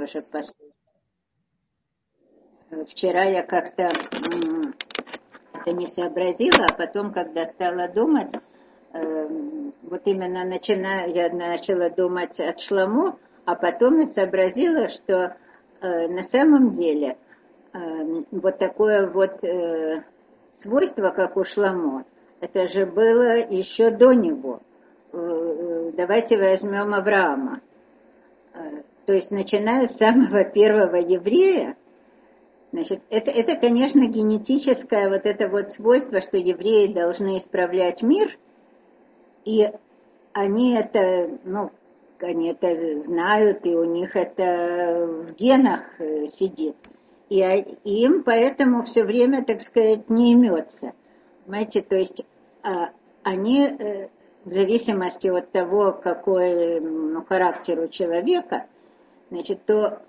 тоже послушать. Вчера я как-то это не сообразила, а потом, когда стала думать, вот именно я начала думать от Шламо, а потом я сообразила, что на самом деле вот такое вот свойство, как у Шламо, это же было еще до него. Давайте возьмем Авраама. То есть, начиная с самого первого еврея, значит, это, конечно, генетическое вот это вот свойство, что евреи должны исправлять мир, и они это знают, и у них это в генах сидит. И им поэтому все время, так сказать, не имется. Понимаете, то есть они, в зависимости от того, какой характер у человека, значит, то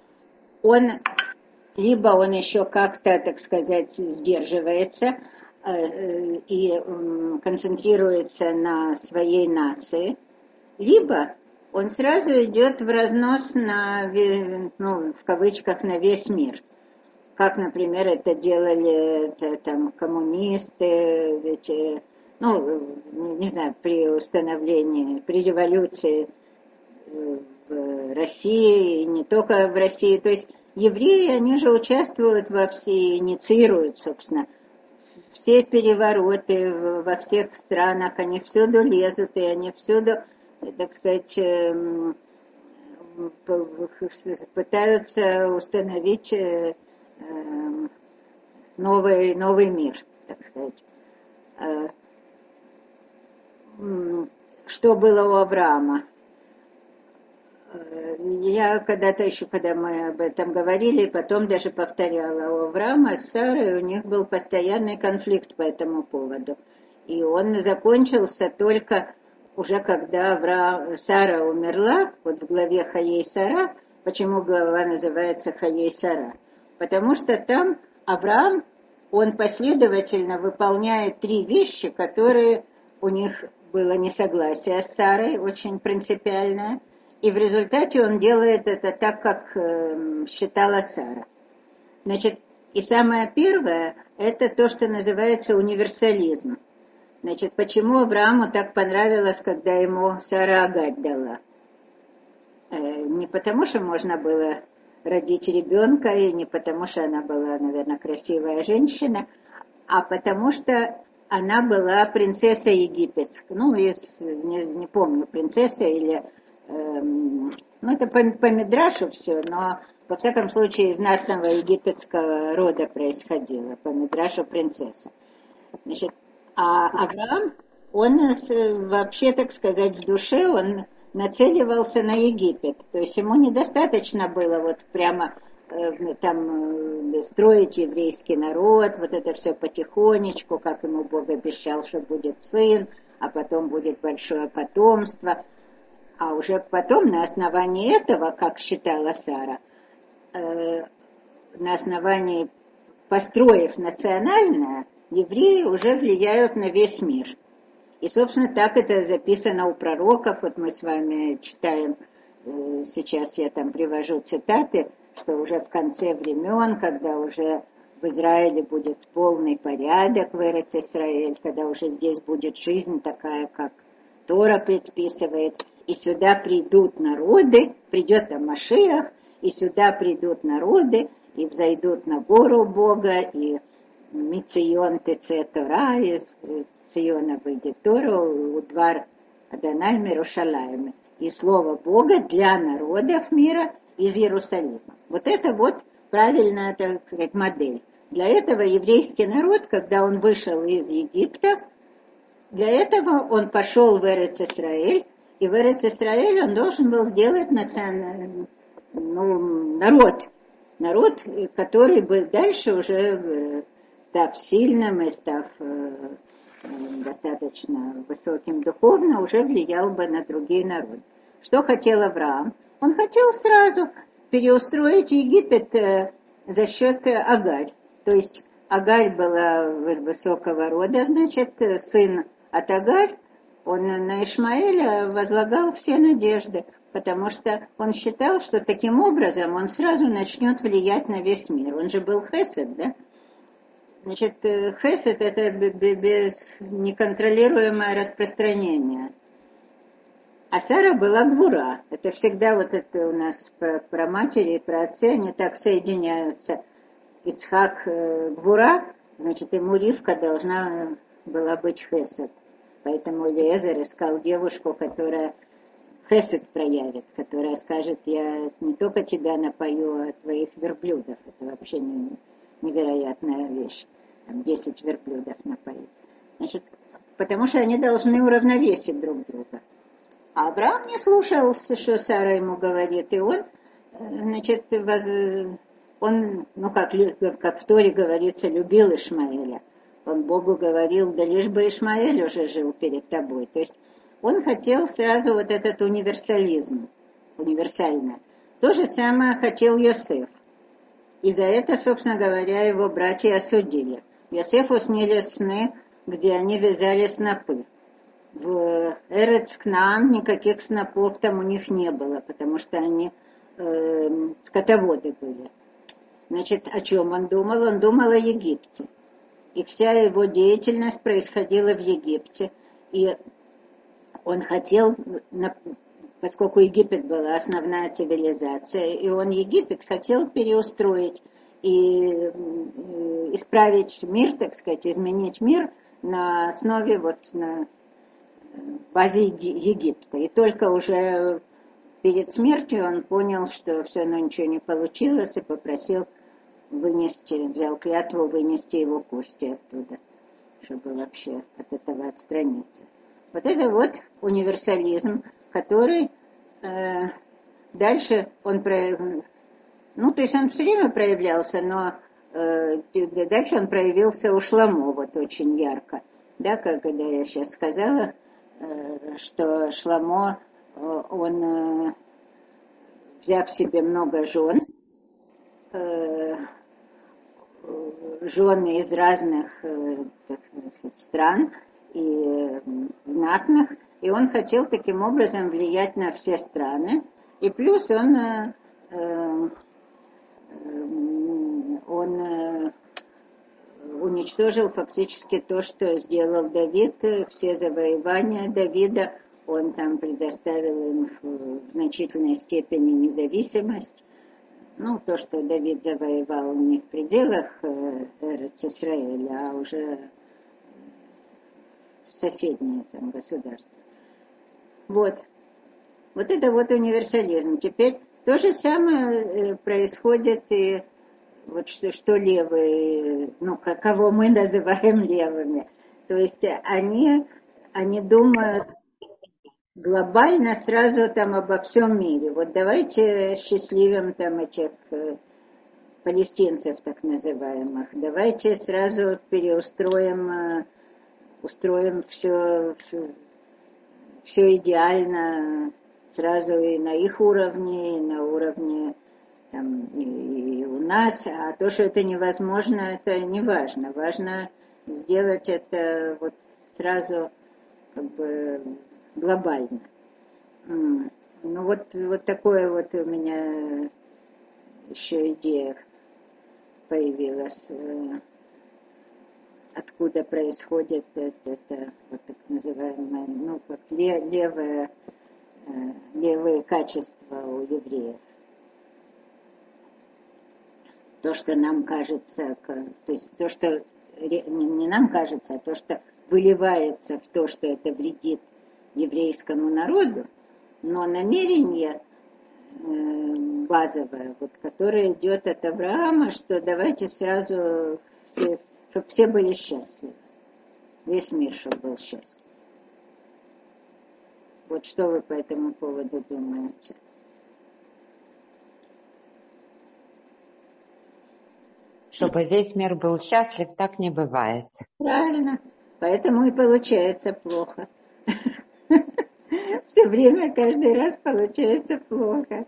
либо он еще как-то, так сказать, сдерживается и концентрируется на своей нации, либо он сразу идет в разнос в кавычках, на весь мир. Как, например, это делали там коммунисты, ведь, не знаю, при революции в России, и не только в России. То есть евреи, они же участвуют инициируют, собственно, все перевороты во всех странах, они всюду лезут, и они всюду, так сказать, пытаются установить новый мир, так сказать. Что было у Авраама? Я когда-то еще, когда мы об этом говорили, потом даже повторяла, у Авраама с Сарой у них был постоянный конфликт по этому поводу. И он закончился только уже когда Сара умерла, вот в главе Хаей Сара. Почему глава называется Хаей Сара? Потому что там Авраам, он последовательно выполняет 3 вещи, которые у них было несогласие с Сарой, очень принципиальное. И в результате он делает это так, как считала Сара. Значит, и самое первое, это то, что называется универсализм. Значит, почему Аврааму так понравилось, когда ему Сара Агать дала? Не потому, что можно было родить ребенка, и не потому, что она была, наверное, красивая женщина, а потому что она была принцесса египетская. Не помню, принцесса или... это по Мидрашу все, но, во всяком случае, из знатного египетского рода происходило, по Мидрашу принцесса. Значит, а Авраам, он вообще, так сказать, в душе, он нацеливался на Египет. То есть ему недостаточно было вот прямо строить еврейский народ, вот это все потихонечку, как ему Бог обещал, что будет сын, а потом будет большое потомство. А уже потом на основании этого, как считала Сара, на основании, построив национальное, евреи уже влияют на весь мир. И, собственно, так это записано у пророков. Вот мы с вами читаем, сейчас я там привожу цитаты, что уже в конце времен, когда уже в Израиле будет полный порядок в Эрец-Исраэль, когда уже здесь будет жизнь такая, как Тора предписывает, и сюда придут народы, придет там Машиах, и сюда придут народы, и взойдут на гору Бога, и Мицион Теце Тора, из Циона выйдет Тора, Удвар Адонай Мерушалаем, и слово Бога для народов мира из Иерусалима. Вот это вот правильная, так сказать, модель. Для этого еврейский народ, когда он вышел из Египта, для этого он пошел в Эрец-Исраэль, и в Эрец-Исраэль он должен был сделать народ, который бы дальше уже, став сильным и став достаточно высоким духовно, уже влиял бы на другие народы. Что хотел Авраам? Он хотел сразу переустроить Египет за счет Агарь. То есть Агарь была высокого рода, значит, сын от Агарь, он на Ишмаэля возлагал все надежды. потому что он считал, что таким образом он сразу начнет влиять на весь мир. Он же был хесед, да? Значит, хесед – это без неконтролируемое распространение. А Сара была гвура. Это всегда вот это у нас про матери и про отца, они так соединяются. Ицхак гвура, значит, ему Ривка должна была быть хесед. Поэтому Элиэзер искал девушку, которая хесед проявит, которая скажет: я не только тебя напою, а твоих верблюдов. Это вообще невероятная вещь. Там 10 верблюдов напоить. Значит, потому что они должны уравновесить друг друга. А Авраам не слушался, что Сара ему говорит, и он, значит, он, ну, как в Торе говорится, любил Ишмаэля. Он Богу говорил: да лишь бы Ишмаэль уже жил перед тобой. То есть он хотел сразу вот этот универсализм, универсальное. То же самое хотел Йосеф. И за это, собственно говоря, его братья осудили. Йосефу снились сны, где они вязали снопы. В Эрец Кнаан никаких снопов там у них не было, потому что они скотоводы были. Значит, о чем он думал? Он думал о Египте. И вся его деятельность происходила в Египте. И он хотел, поскольку Египет была основная цивилизация, и он Египет хотел переустроить и исправить мир, так сказать, изменить мир на основе вот на базе Египта. И только уже перед смертью он понял, что все равно ничего не получилось, и попросил взял клятву вынести его кости оттуда, чтобы вообще от этого отстраниться. Вот это вот универсализм, который дальше он ну, то есть он все время проявлялся, но дальше он проявился у Шломо вот очень ярко. Да, когда я сейчас сказала, что Шломо, он, взяв себе много жен, жены из разных, так сказать, стран и знатных, и он хотел таким образом влиять на все страны. И плюс он уничтожил фактически то, что сделал Давид, все завоевания Давида, он там предоставил им в значительной степени независимость. Ну, то, что Давид завоевал не в пределах Эрец-Исраэля, а уже в соседние там государства. Вот. Вот это вот универсализм. Теперь то же самое происходит и вот что левые, ну, кого мы называем левыми. То есть они думают глобально сразу там обо всем мире. Вот давайте счастливим там этих палестинцев так называемых. Давайте сразу устроим все идеально сразу и на их уровне, и на уровне там, и у нас. А то, что это невозможно, это не важно. Важно сделать это вот сразу как бы глобально. Ну вот такое вот у меня еще идея появилась, откуда происходит это вот так называемое, ну как левые качества у евреев. То, что нам кажется, то есть то, что не нам кажется, а то, что выливается в то, что это вредит еврейскому народу, но намерение базовое, вот, которое идет от Авраама, что давайте сразу, чтобы все были счастливы. Весь мир, чтобы был счастлив. Вот что вы по этому поводу думаете? Чтобы весь мир был счастлив, так не бывает. Правильно. Поэтому и получается плохо. Все время, каждый раз получается плохо.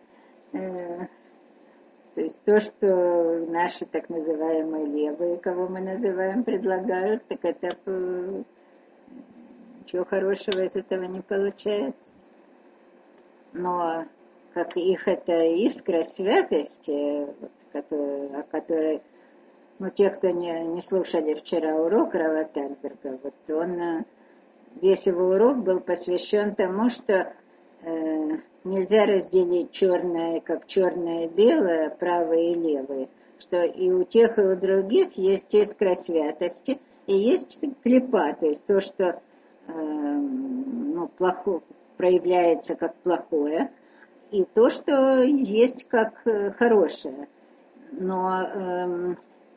То есть то, что наши так называемые левые, кого мы называем, предлагают, так это ничего хорошего из этого не получается. но как их эта искра святости, вот, о которой, ну, те, кто не слушали вчера урок Рава Тальберга, вот весь его урок был посвящен тому, что нельзя разделить черное, как черное и белое, правое и левое, что и у тех, и у других есть искра святости, и есть клипа, то есть то, что плохо проявляется как плохое, и то, что есть как хорошее. Но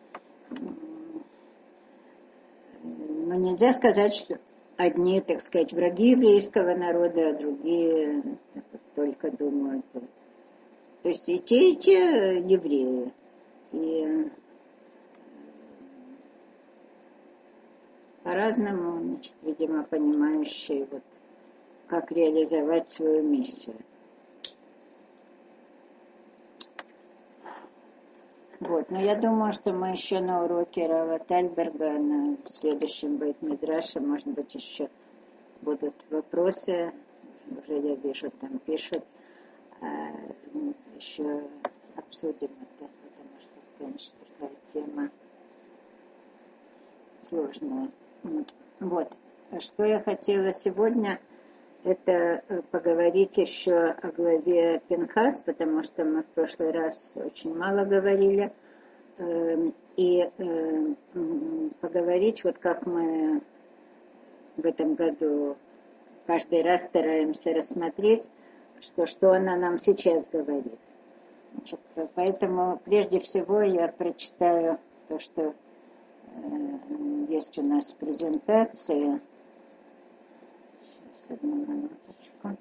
нельзя сказать, что одни, так сказать, враги еврейского народа, а другие только думают. То есть и те евреи. И по-разному, значит, видимо, понимающие, вот, как реализовать свою миссию. Вот, но я думаю, что мы еще на уроке Рава Тальберга, на следующем бейт-мидраше, может быть, еще будут вопросы, уже я вижу, там пишут, еще обсудим это, потому что, конечно, такая тема сложная. Вот, что я хотела сегодня, это поговорить еще о главе Пинхас, потому что мы в прошлый раз очень мало говорили, и поговорить, вот как мы в этом году каждый раз стараемся рассмотреть, что она нам сейчас говорит. Значит, поэтому прежде всего я прочитаю то, что есть у нас презентация. Сейчас, одну минуточку.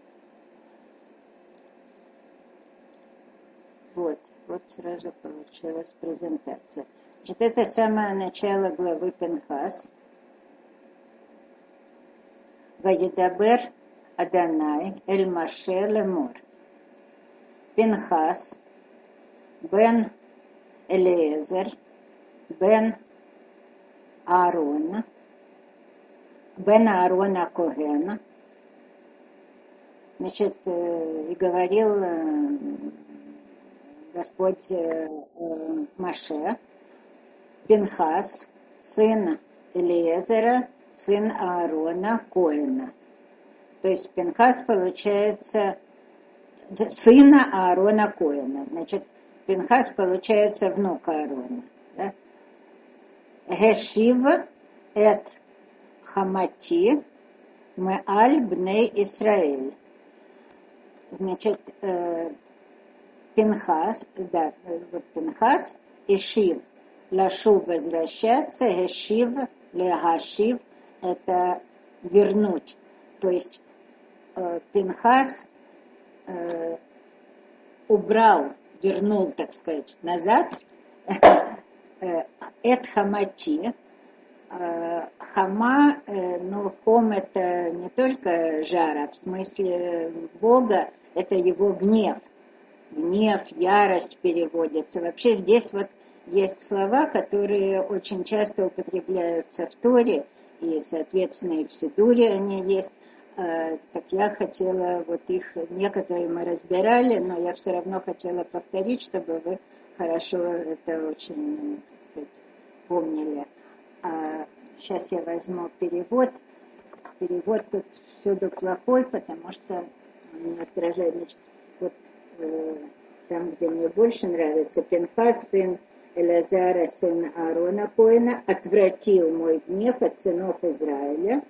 Вот сразу получилась презентация. Значит, это самое начало главы Пинхас. Ваедабер Адонай эль Моше лемор. Пинхас бен Элиезер бен Аарона Когена. Значит, и говорил Господь Моше, Пинхас, сын Элиезера, сын Аарона, Коэна. То есть Пинхас получается сына Аарона Коэна. Значит, Пинхас получается внук Аарона. Да? Гешив эт хамати меаль бней Исраэль. Значит, Пинхас, да, вот Пинхас, Ишив, Лашув возвращаться, Гешив, Легашив, это вернуть. То есть Пинхас убрал, вернул, так сказать, назад, Эт Хамати. Хама, хом это не только жара, в смысле Бога, это его гнев. Гнев, ярость переводится. Вообще здесь вот есть слова, которые очень часто употребляются в Торе, и, соответственно, и в Сидуре они есть. Так я хотела, вот их некоторые мы разбирали, но я все равно хотела повторить, чтобы вы хорошо это очень, так сказать, помнили. Сейчас я возьму перевод. Перевод тут всюду плохой, потому что он не отражает. Значит, вот там, где мне больше нравится, Пинхас, сын Элазара, сын Аарона Коэна, отвратил мой гнев от сынов Израиля.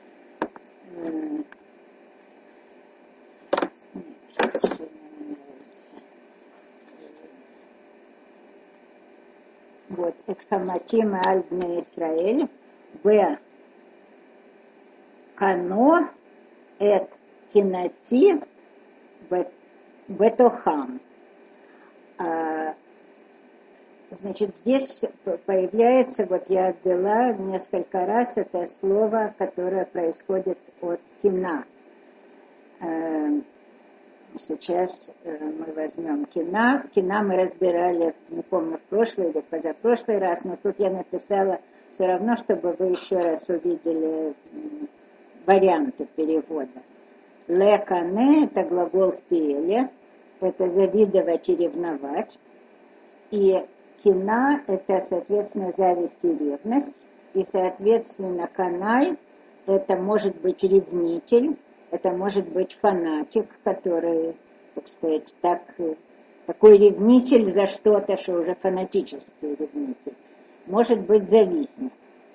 Вот, Эксаматим и Альбне Исраэль, Б. Кано, Эт Кинати, Бетохам. Значит, здесь появляется, вот я отдала несколько раз это слово, которое происходит от кина. Сейчас мы возьмем кина. Кина мы разбирали, не помню, в прошлый или позапрошлый раз, но тут я написала все равно, чтобы вы еще раз увидели варианты перевода. Лекане — это глагол в пиэле, это завидовать и ревновать. И кина — это, соответственно, зависть и ревность. И, соответственно, канай — это может быть ревнитель, это может быть фанатик, который, так сказать, такой ревнитель за что-то, что уже фанатический ревнитель. Может быть завистник.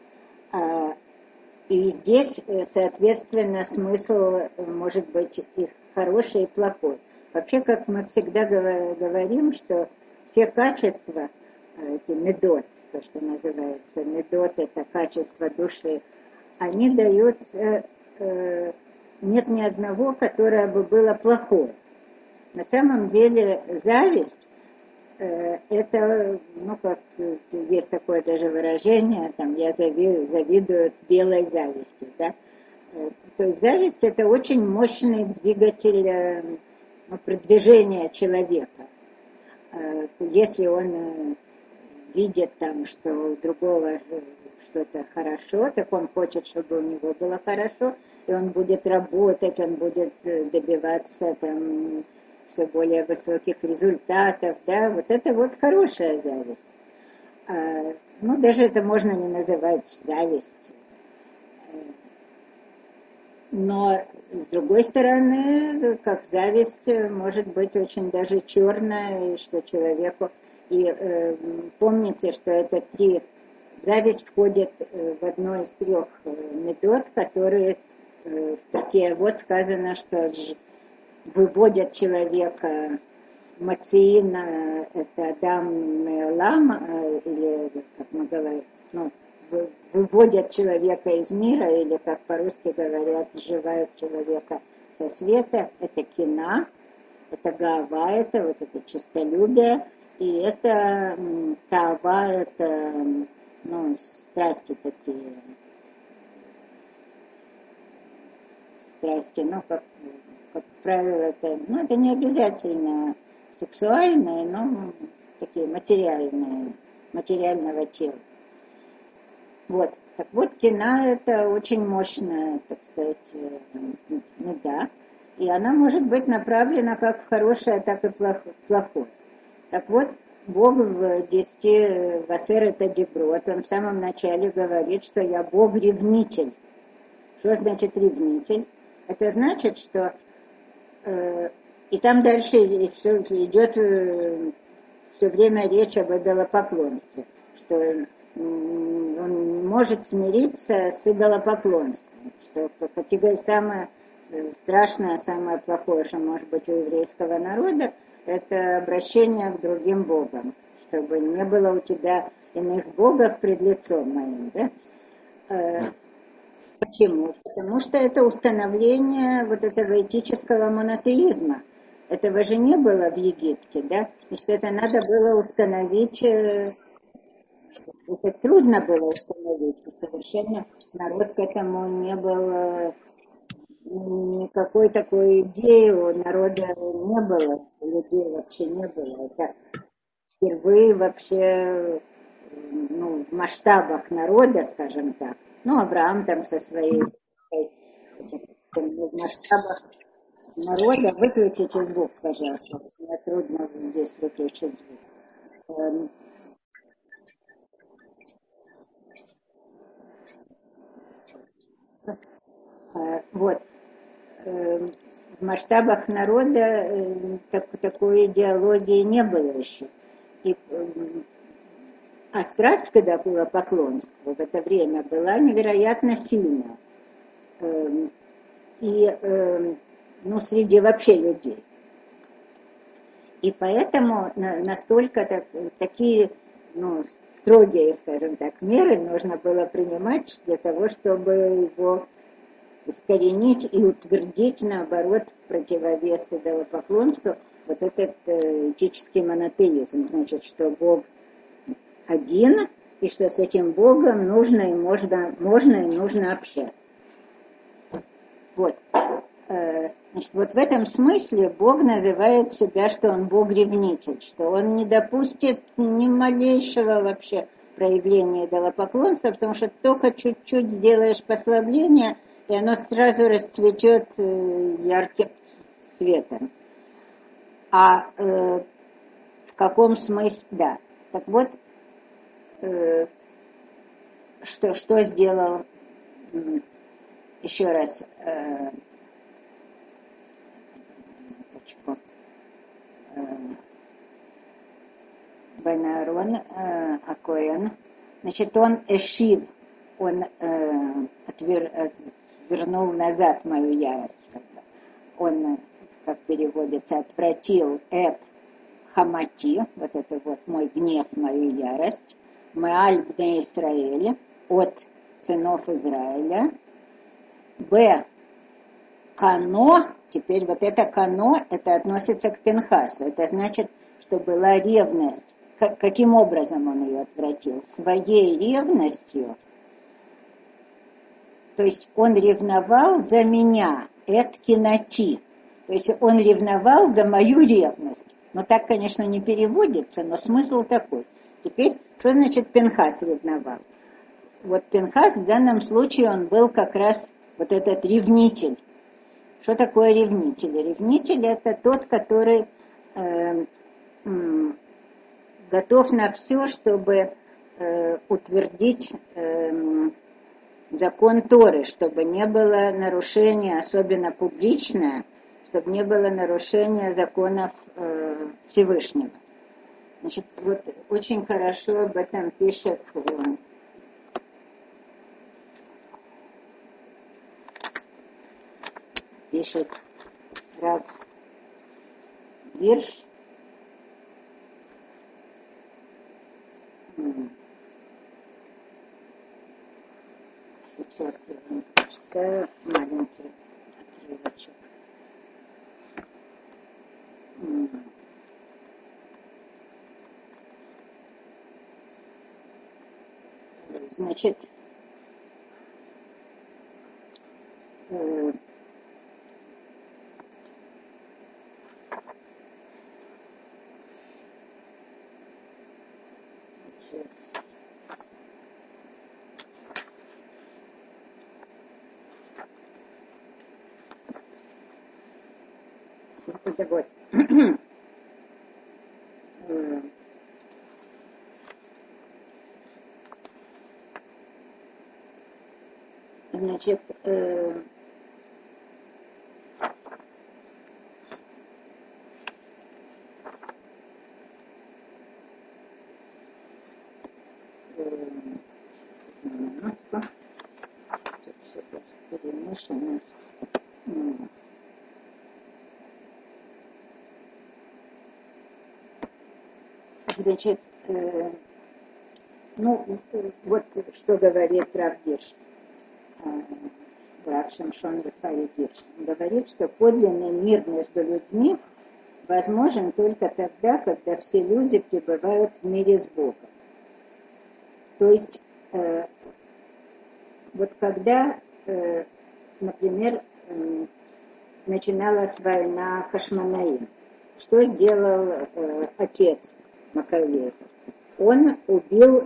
И здесь, соответственно, смысл может быть и хороший, и плохой. Вообще, как мы всегда говорим, что все качества, эти медот, то, что называется, медот, это качество души, они даются, нет ни одного, которое бы было плохое. На самом деле зависть, это, как есть такое даже выражение, там, я завидую белой зависти, да. То есть зависть — это очень мощный двигатель продвижения человека. Если он видит там, что у другого что-то хорошо, так он хочет, чтобы у него было хорошо, и он будет работать, он будет добиваться там все более высоких результатов, да, вот это вот хорошая зависть. Даже это можно не называть зависть. Но, с другой стороны, как зависть может быть очень даже черная, и что человеку... И помните, что это зависть входит в одно из 3 метод, которые в Перкей Авот сказано, что выводят человека Мациина, это Адам Меолам, или, как мы говорим, выводят человека из мира, или, как по-русски говорят, сживают человека со света. Это кина, это гаава, это вот это честолюбие, и это таава, это, страсти такие. Страсти, как правило, это не обязательно сексуальные, но такие материальные, материального тела. Вот. Так вот, кина — это очень мощная, так сказать, меда, и она может быть направлена как в хорошее, так и в плохое. Так вот, Бог в 10 Васерет Адиброт, он в самом начале говорит, что я Бог-ревнитель. Что значит ревнитель? Это значит, что и там дальше идет все время речь об идолопоклонстве, что он не может смириться с идолопоклонством, что самое страшное, самое плохое, что может быть у еврейского народа, это обращение к другим богам, чтобы не было у тебя иных богов пред лицом моим, да? Почему? Потому что это установление вот этого этического монотеизма. Этого же не было в Египте, да? Значит, это надо было установить, это трудно было установить, совершенно народ к этому не был, никакой такой идеи у народа не было, людей вообще не было. Это впервые вообще, в масштабах народа, скажем так. Авраам там со своей, в масштабах народа. Выключите звук, пожалуйста. Мне трудно здесь выключить звук. Вот. В масштабах народа такой идеологии не было еще. А страсть, когда было поклонство в это время, была невероятно сильная. Среди вообще людей. И поэтому настолько такие, строгие, скажем так, меры нужно было принимать для того, чтобы его искоренить и утвердить, наоборот, в противовес идолопоклонству, вот этот этический монотеизм. Значит, что Бог один, и что с этим Богом нужно и нужно общаться. Вот. Значит, вот в этом смысле Бог называет себя, что Он Бог-ревнитель, что Он не допустит ни малейшего вообще проявления идолопоклонства, потому что только чуть-чуть сделаешь послабление, и оно сразу расцветет ярким цветом. А в каком смысле? Да. Так вот, что сделал, еще раз, Бен Аарон Акоэн, значит, он эшив, он вернул назад мою ярость. Он, как переводится, отвратил эт хамати, вот это вот мой гнев, мою ярость, мааль бне Исраэля, от сынов Израиля, б. Кано, теперь вот это кано, это относится к Пинхасу, это значит, что была ревность. Каким образом он ее отвратил? Своей ревностью. То есть он ревновал за меня, эт кинати. То есть он ревновал за мою ревность. Но так, конечно, не переводится, но смысл такой. Теперь, что значит Пинхас ревновал? Вот Пинхас в данном случае он был как раз вот этот ревнитель. Что такое ревнитель? Ревнитель — это тот, который готов на все, чтобы утвердить закон Торы, чтобы не было нарушения, особенно публичное, чтобы не было нарушения законов Всевышнего. Значит, вот очень хорошо об этом пишет Рав Гирш. Сейчас я вам прочитаю маленький отрывочек. Значит, это вот. Значит, минутку. Тут все перемешано. Значит, вот что говорит Рав Гирш, Рав Шимшон Рафаэль Гирш. Он говорит, что подлинный мир между людьми возможен только тогда, когда все люди пребывают в мире с Богом. То есть, вот когда, например, начиналась война Хашмонаим, что сделал отец Макавеев? Он убил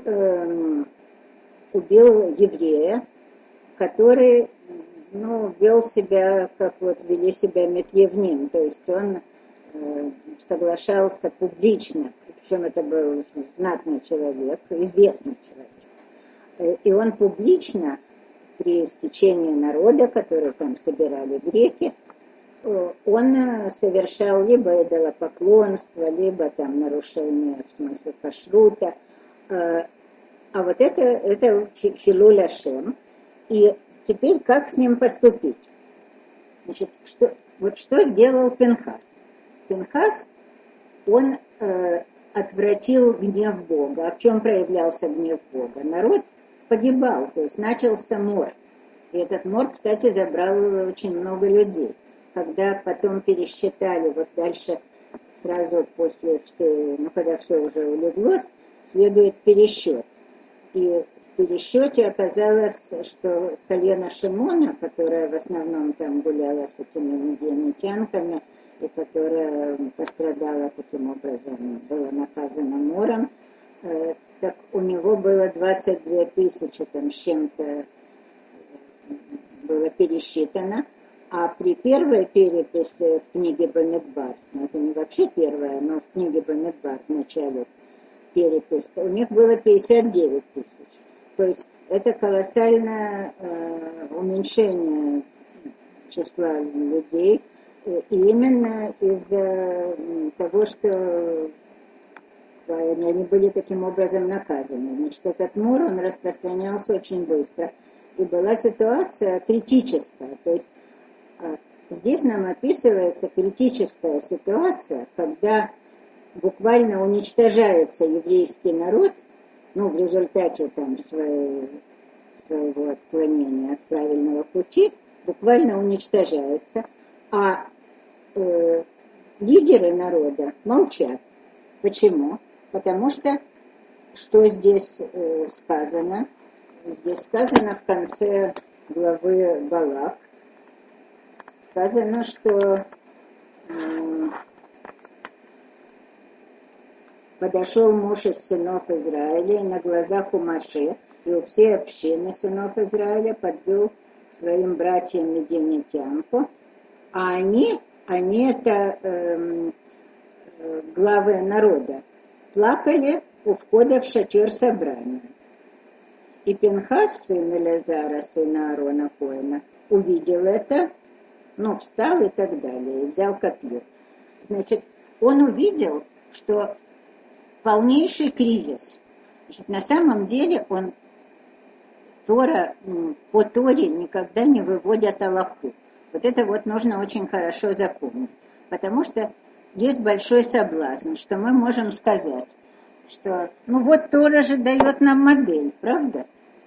еврея, который, вел себя, как вот вели себя Метьевним, то есть он соглашался публично, причем это был знатный человек, известный человек, и он публично при стечении народа, который там собирали греки, он совершал либо идолопоклонство, либо там нарушение в смысле кашрута. А вот это хилуль Ашем. И теперь как с ним поступить? Значит, что сделал Пинхас? Пинхас, он отвратил гнев Бога. А в чем проявлялся гнев Бога? Народ погибал, то есть начался мор. И этот мор, кстати, забрал очень много людей. Когда потом пересчитали, вот дальше сразу после когда все уже улеглось, следует пересчет. И в пересчете оказалось, что колено Шимона, которое в основном там гуляло с этими медианитянками, и которая пострадала таким образом, была наказана мором, так у него было 22 тысячи там с чем-то было пересчитано, а при первой переписи в книге Бамидбар, ну это не вообще первая, но в книге Бамидбар в начале перепись, у них было 59 тысяч. То есть это колоссальное уменьшение числа людей, и именно из-за того, что они были таким образом наказаны. Значит, этот мор, он распространялся очень быстро. И была ситуация критическая. То есть здесь нам описывается критическая ситуация, когда буквально уничтожается еврейский народ, ну, в результате там своего отклонения от правильного пути, буквально уничтожается, а лидеры народа молчат. Почему? Потому что здесь сказано? Здесь сказано в конце главы Балак, сказано, что подошел муж из сынов Израиля, и на глазах у Моше и у всей общины сынов Израиля подвел к своим братьям медианитянку, а они это главы народа, плакали у входа в шатер собрания. И Пинхас, сын Элязара, сына Аарона Коэна, увидел это, встал и так далее, и взял копье. Значит, он увидел, что полнейший кризис. Значит, на самом деле по Торе никогда не выводят алаху. Вот это вот нужно очень хорошо запомнить. Потому что есть большой соблазн, что мы можем сказать, что, Тора же дает нам модель, правда?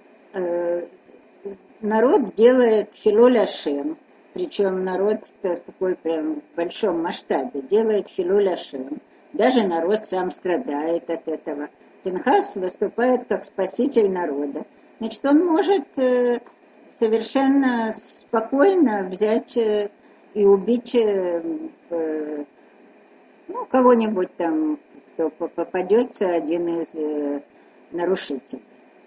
Народ делает хилуль Ашем, причем народ такой прям в большом масштабе делает хилуль Ашем. Даже народ сам страдает от этого. Пинхас выступает как спаситель народа. Значит, он может совершенно спокойно взять и убить кого-нибудь там, кто попадется, один из нарушителей.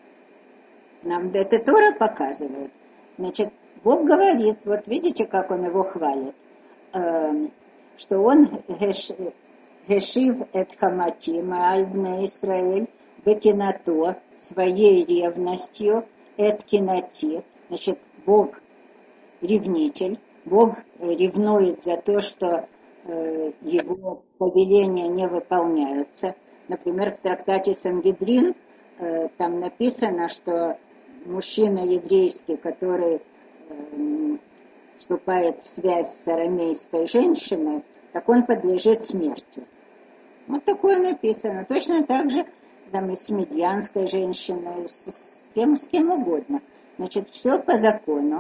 Нам это Тора показывает. Значит, Бог говорит, вот видите, как он его хвалит, что он гешив эт хамати мааль бней Исраэль бекинато, своей ревностью, эт кинати. Значит, Бог ревнитель, Бог ревнует за то, что его повеления не выполняются. Например, в трактате Сангедрин там написано, что мужчина еврейский, который вступает в связь с арамейской женщиной, так он подлежит смерти. Вот такое написано. Точно так же там и с медьянской женщиной, с кем угодно. Значит, все по закону.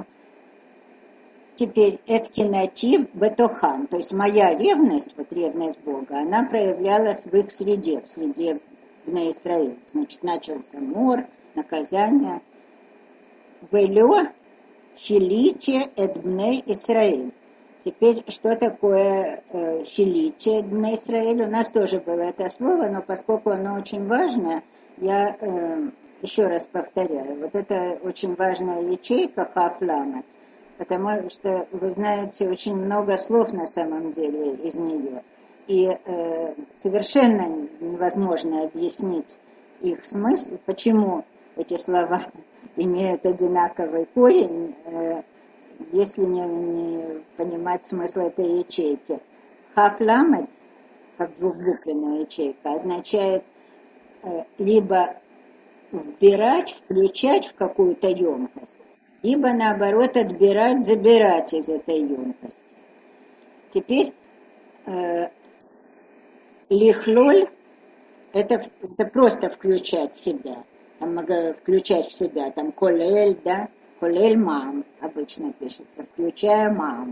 Теперь эткинатив бетохан, то есть моя ревность, вот ревность Бога, она проявлялась в их среде, в среде Бней Исраэль. Значит, начался мор, наказание. Велё хилите эт Бней Исраэль. Теперь, что такое хилите эт Бней Исраэль? У нас тоже было это слово, но поскольку оно очень важное, я еще раз повторяю. Вот это очень важная ячейка хафлама, потому что, вы знаете, очень много слов на самом деле из нее. И совершенно невозможно объяснить их смысл, почему эти слова имеют одинаковый корень, если не понимать смысл этой ячейки. Хафламет, как двухбуквенная ячейка, означает либо вбирать, включать в какую-то емкость, либо наоборот отбирать, забирать из этой емкости. Теперь лихлоль это просто включать в себя, там, включать в себя, там колель, да, колель мам обычно пишется, включая мам.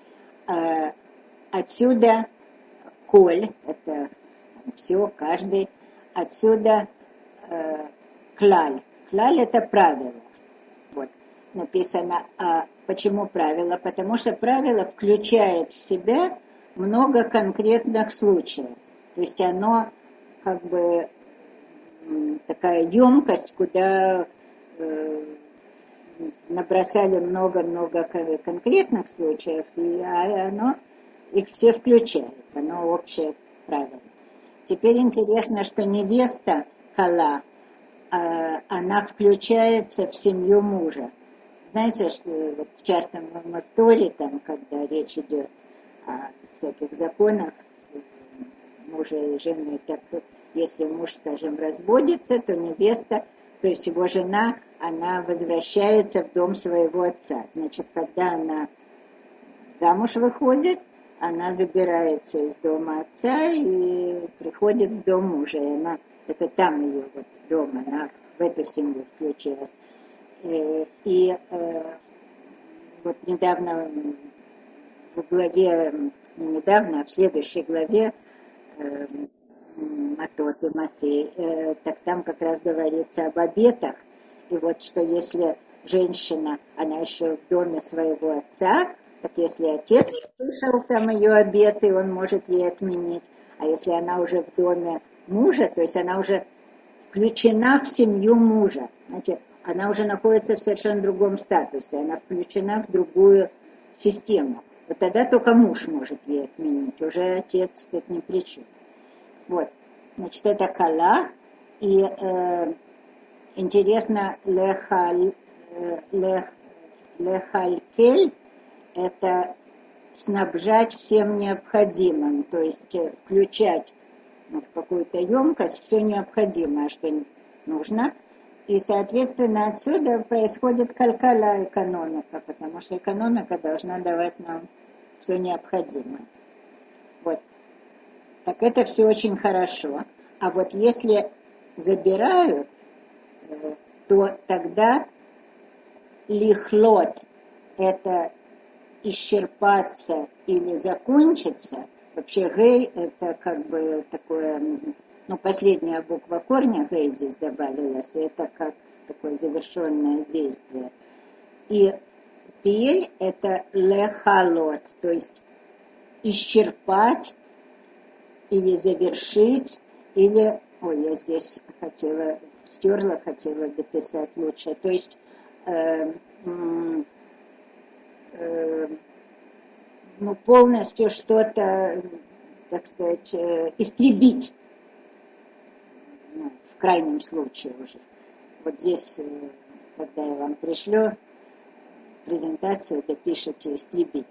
Отсюда коль, это все, каждый, отсюда клаль. Клаль это правило. Вот написано. А почему правило? Потому что правило включает в себя много конкретных случаев. То есть оно как бы такая емкость, куда набросали много-много конкретных случаев, и оно их все включает, оно общее правило. Теперь интересно, что невеста Кала, она включается в семью мужа. Знаете, что вот часто в Торе, там, когда речь идет о всяких законах мужа и жены, так вот, если муж, скажем, разводится, то невеста, то есть его жена, она возвращается в дом своего отца. Значит, когда она замуж выходит, она забирается из дома отца и приходит в дом мужа. И это там ее вот дом, она в эту семью включилась. И вот недавно в главе, не недавно, а в следующей главе Матот и Масей, так там как раз говорится об обетах. И вот что если женщина, она еще в доме своего отца, так если отец слышал там ее обеты, он может ей отменить. А если она уже в доме мужа, то есть она уже включена в семью мужа, значит, она уже находится в совершенно другом статусе, она включена в другую систему. Вот тогда только муж может ей отменить, уже отец тут ни при чем. Вот, значит, это Кала, и интересно, лехалькель – это снабжать всем необходимым, то есть включать в какую-то емкость все необходимое, что нужно. И, соответственно, отсюда происходит калькала, экономика, потому что экономика должна давать нам все необходимое. Вот. Так это все очень хорошо. А вот если забирают, то тогда лихлот – это исчерпаться или закончиться. Вообще гей – это как бы такое, последняя буква корня гей здесь добавилась, и это как такое завершенное действие. И пель – это лехалот, то есть исчерпать или завершить, или, я здесь стерла, хотела дописать лучше, то есть полностью что-то, так сказать, истребить, в крайнем случае уже. Вот здесь, когда я вам пришлю презентацию, вы пишете «истребить».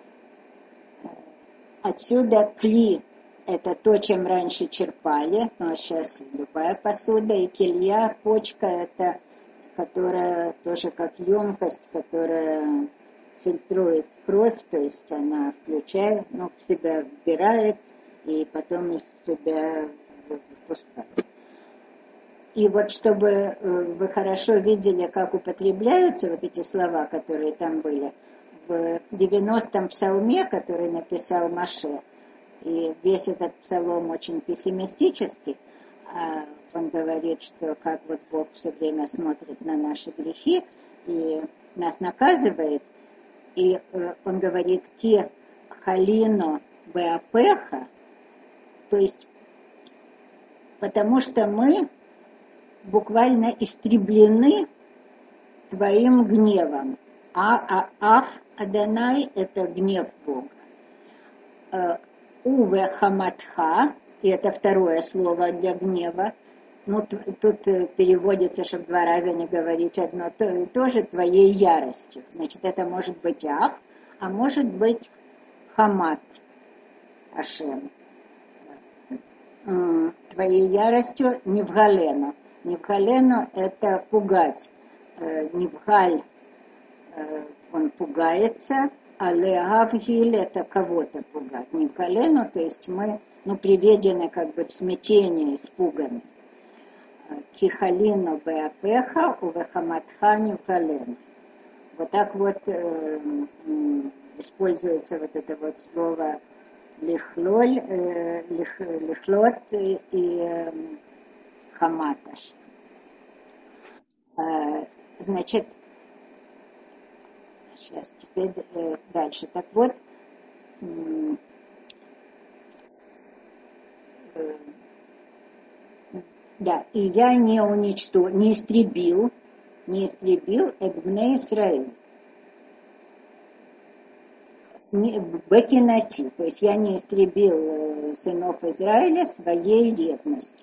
Отсюда кли – это то, чем раньше черпали, но сейчас любая посуда, и келья, почка – это, которая тоже как емкость, которая фильтрует кровь, то есть она включает, в себя вбирает и потом из себя выпускает. И вот чтобы вы хорошо видели, как употребляются вот эти слова, которые там были, в 90-м псалме, который написал Моше, и весь этот псалом очень пессимистический, он говорит, что как вот Бог все время смотрит на наши грехи и нас наказывает, и он говорит «ки халино беапеха», то есть потому что мы буквально истреблены твоим гневом. Аф Адонай – это гнев Бога. Уве хаматха, и это второе слово для гнева, тут переводится, чтобы два раза не говорить одно тоже твоей яростью. Значит, это может быть аф, а может быть хамат Ашем. Твоей яростью невгалено. Невгалено – это пугать. Невгаль он пугается, а леавгиль – это кого-то пугать. Невгалено, то есть мы приведены как бы в смятение, испуганы. Кихалино беапеха увехаматха невгалено. Вот так вот используется вот это вот слово лихлот и хаматаш. Значит, сейчас теперь дальше. Так вот, да, и я не истребил, не истребил Эдбне Исраиль. Бекинати, то есть я не истребил сынов Израиля своей ревностью.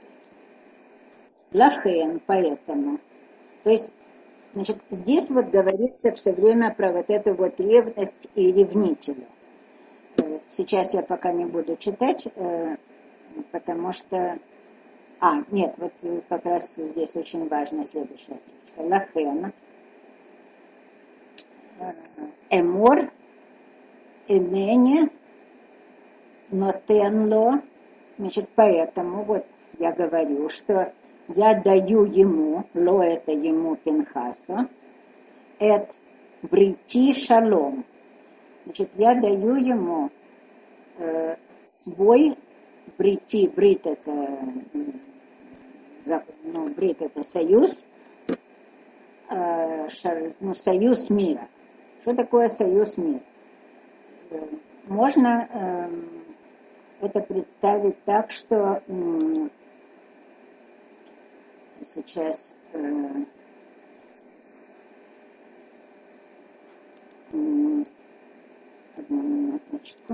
Лахен, поэтому. То есть, значит, здесь вот говорится все время про вот эту вот ревность и ревнителя. Сейчас я пока не буду читать, потому что... нет, вот как раз здесь очень важна следующая строчка. Лахен, эмор, энене, нотенло. Значит, поэтому вот я говорю, что я даю ему, ло это ему Пинхасу, эт брити шалом. Значит, я даю ему свой брити, брит это, брит это союз, союз мира. Что такое союз мира? Можно это представить так, что сейчас одну минуточку.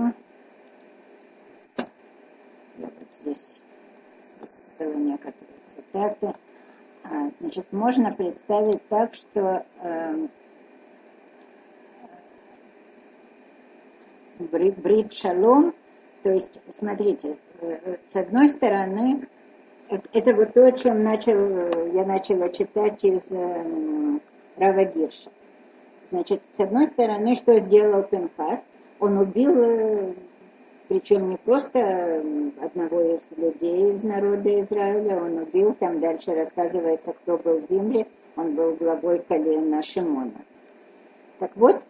Я вот здесь сделала некоторые цитаты. Значит, можно представить так, что брит шалом, то есть, смотрите, с одной стороны, это вот то, о чем я начала читать из Рава Гирша. Значит, с одной стороны, что сделал Пинхас? Он убил, причем не просто одного из людей из народа Израиля, он убил, там дальше рассказывается, кто был в земле, он был главой колена Шимона. Так вот,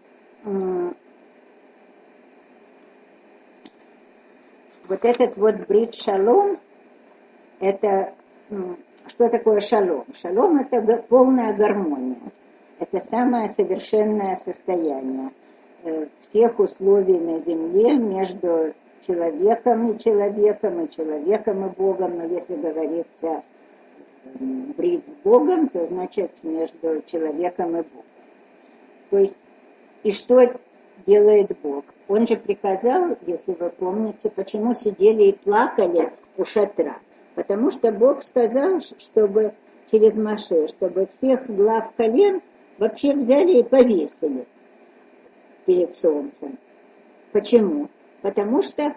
вот этот вот брит шалом, это, что такое шалом? Шалом – это полная гармония. Это самое совершенное состояние всех условий на земле между человеком и человеком и Богом. Но если говорится брит с Богом, то значит между человеком и Богом. То есть, и что делает Бог? Он же приказал, если вы помните, почему сидели и плакали у шатра. Потому что Бог сказал, чтобы через Моше, чтобы всех глав колен вообще взяли и повесили перед солнцем. Почему? Потому что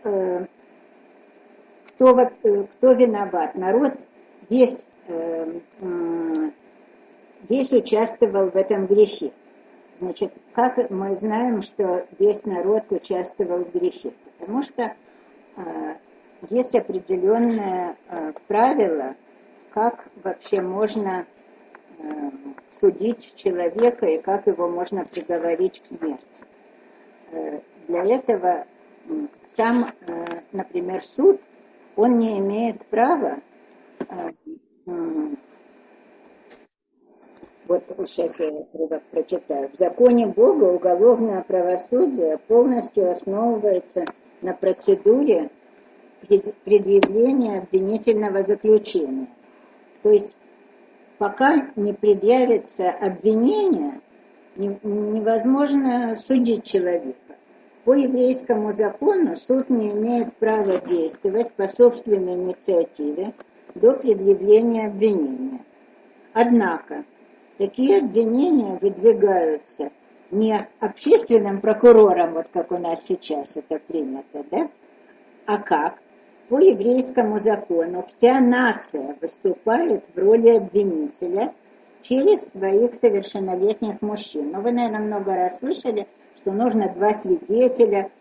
кто виноват? Народ весь участвовал в этом грехе. Значит, как мы знаем, что весь народ участвовал в грехе? Потому что есть определенное правило, как вообще можно судить человека и как его можно приговорить к смерти. Для этого сам, например, суд, он не имеет права, вот сейчас я прочитаю, в законе Бога уголовное правосудие полностью основывается на процедуре предъявления обвинительного заключения. То есть пока не предъявится обвинение, невозможно судить человека. По еврейскому закону суд не имеет права действовать по собственной инициативе до предъявления обвинения. Однако такие обвинения выдвигаются не общественным прокурором, вот как у нас сейчас это принято, да? А как? По еврейскому закону вся нация выступает в роли обвинителя через своих совершеннолетних мужчин. Но вы, наверное, много раз слышали, что нужно 2 свидетеля,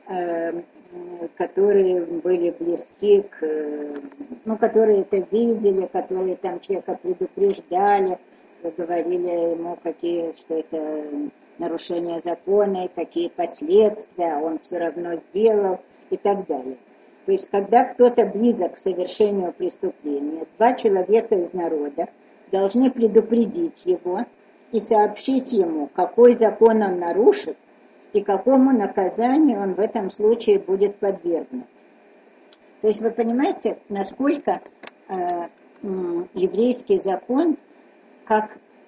которые были близки которые это видели, которые там человека предупреждали, говорили ему, что это нарушение закона, и какие последствия он все равно сделал и так далее. То есть, когда кто-то близок к совершению преступления, 2 человека из народа должны предупредить его и сообщить ему, какой закон он нарушит и какому наказанию он в этом случае будет подвергнут. То есть, вы понимаете, насколько еврейский закон как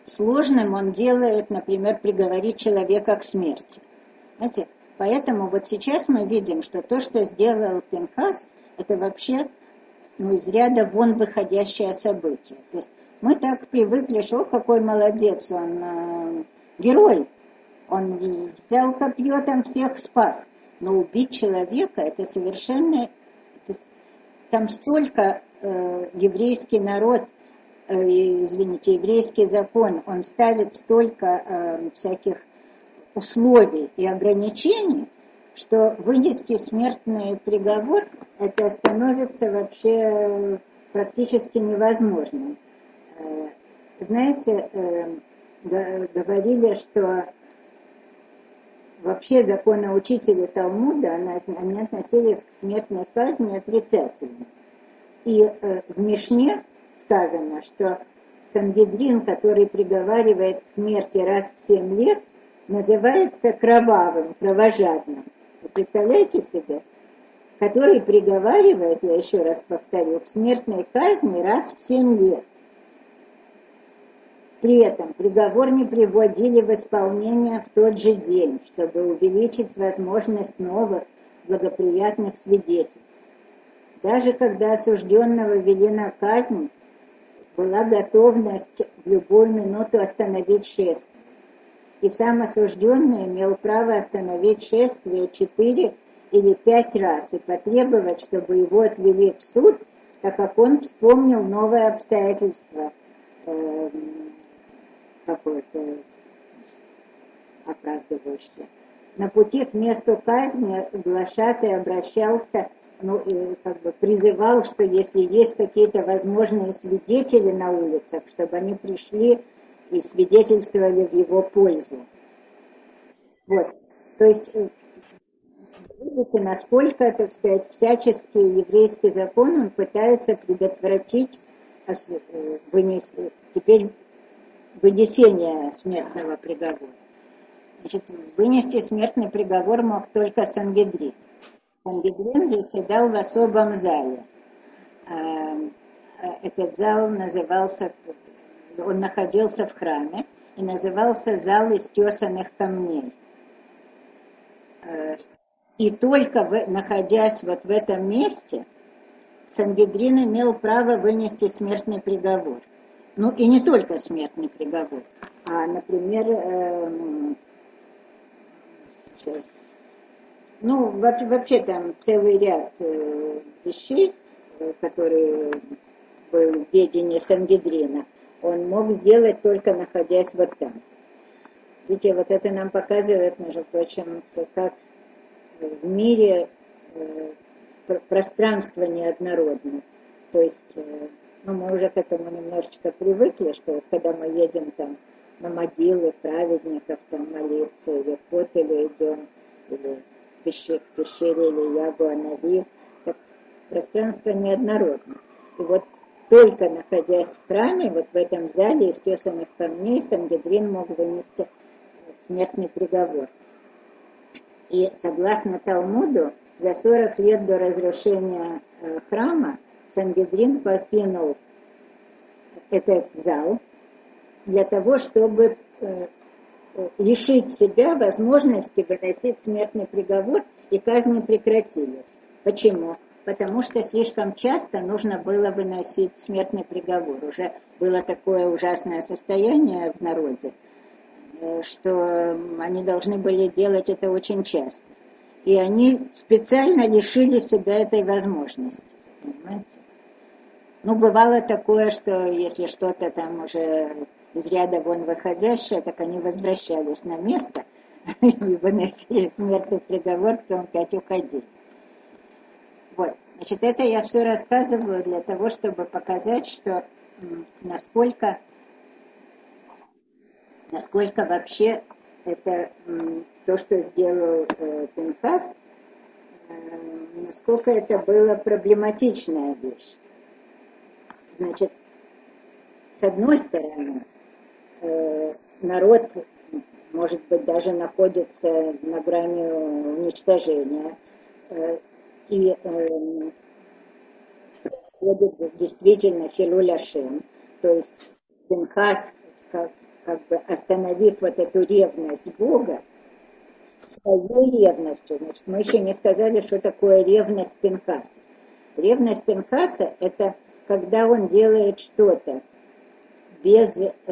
сложным он делает, например, приговорить человека к смерти. Знаете, поэтому вот сейчас мы видим, что то, что сделал Пинхас, это вообще из ряда вон выходящее событие. То есть мы так привыкли, что какой молодец, он герой, он взял копье, там всех спас. Но убить человека, это совершенно... Там столько еврейский народ, еврейский закон, он ставит столько всяких условий и ограничений, что вынести смертный приговор, это становится вообще практически невозможным. Знаете, говорили, что вообще законоучители Талмуда, они относились к смертной казни отрицательно. И в Мишне сказано, что Сангедрин, который приговаривает к смерти раз в 7 лет, называется кровавым, кровожадным. Вы представляете себе? Который приговаривает, я еще раз повторю, к смертной казни раз в 7 лет. При этом приговор не приводили в исполнение в тот же день, чтобы увеличить возможность новых благоприятных свидетельств. Даже когда осужденного вели на казнь, была готовность в любую минуту остановить шествие. И сам осужденный имел право остановить шествие 4 или 5 раз и потребовать, чтобы его отвели в суд, так как он вспомнил новое обстоятельство какое-то оправдывающее. На пути к месту казни глашатай обращался, призывал, что если есть какие-то возможные свидетели на улицах, чтобы они пришли и свидетельствовали в его пользу. Вот. То есть, видите, насколько, так сказать, всяческий еврейский закон, он пытается предотвратить теперь вынесение смертного приговора. Значит, вынести смертный приговор мог только Сангедрин. Сангедрин заседал в особом зале. Этот зал назывался, он находился в храме и назывался зал из тесаных камней. И только находясь вот в этом месте, Сангедрин имел право вынести смертный приговор. Ну и не только смертный приговор, а, например, вообще там целый ряд вещей, которые были в ведении Сангедрина, он мог сделать только находясь вот там. Видите, вот это нам показывает, между прочим, как в мире пространство неоднородно. То есть, мы уже к этому немножечко привыкли, что вот когда мы едем там на могилы праведников там молиться, или в Котеле идем, или в пещере или Ягу-Анави, так пространство неоднородно. И вот только находясь в храме, вот в этом зале из тесаных камней, Сангедрин мог вынести смертный приговор. И согласно Талмуду, за 40 лет до разрушения храма Сангедрин покинул этот зал для того, чтобы лишить себя возможности выносить смертный приговор, и казни прекратились. Почему? Потому что слишком часто нужно было выносить смертный приговор. Уже было такое ужасное состояние в народе, что они должны были делать это очень часто. И они специально лишили себя этой возможности. Понимаете? Бывало такое, что если что-то там уже из ряда вон выходящее, так они возвращались на место и выносили смертный приговор, потом опять уходили. Вот. Значит, это я все рассказываю для того, чтобы показать, что насколько вообще это то, что сделал Пинхас, насколько это была проблематичная вещь. Значит, с одной стороны, народ, может быть, даже находится на грани уничтожения, и происходит действительно хилуль Ашем, то есть Пинхас, как как бы остановив вот эту ревность Бога, своей ревностью, значит, мы еще не сказали, что такое ревность Пинхаса. Ревность Пинхаса – это когда он делает что-то без,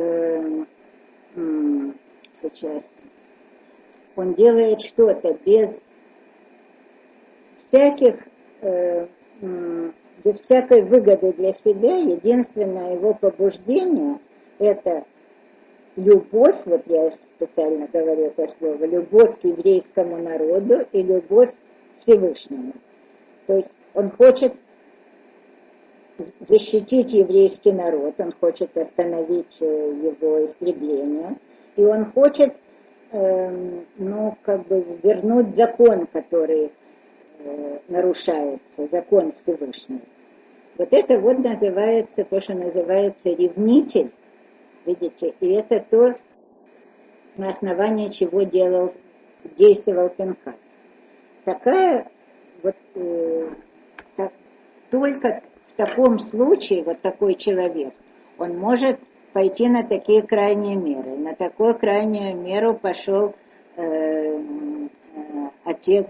сейчас, он делает что-то без всяких, без всякой выгоды для себя. Единственное его побуждение – это любовь, вот я специально говорю это слово, любовь к еврейскому народу и любовь к Всевышнему. То есть он хочет защитить еврейский народ, он хочет остановить его истребление, и он хочет, вернуть закон, который нарушается, закон Всевышнего. Вот это вот называется, то, что называется ревнитель, видите, и это то, на основании чего действовал Пинхас. Такая вот, только в таком случае, вот такой человек, он может пойти на такие крайние меры. На такую крайнюю меру пошел отец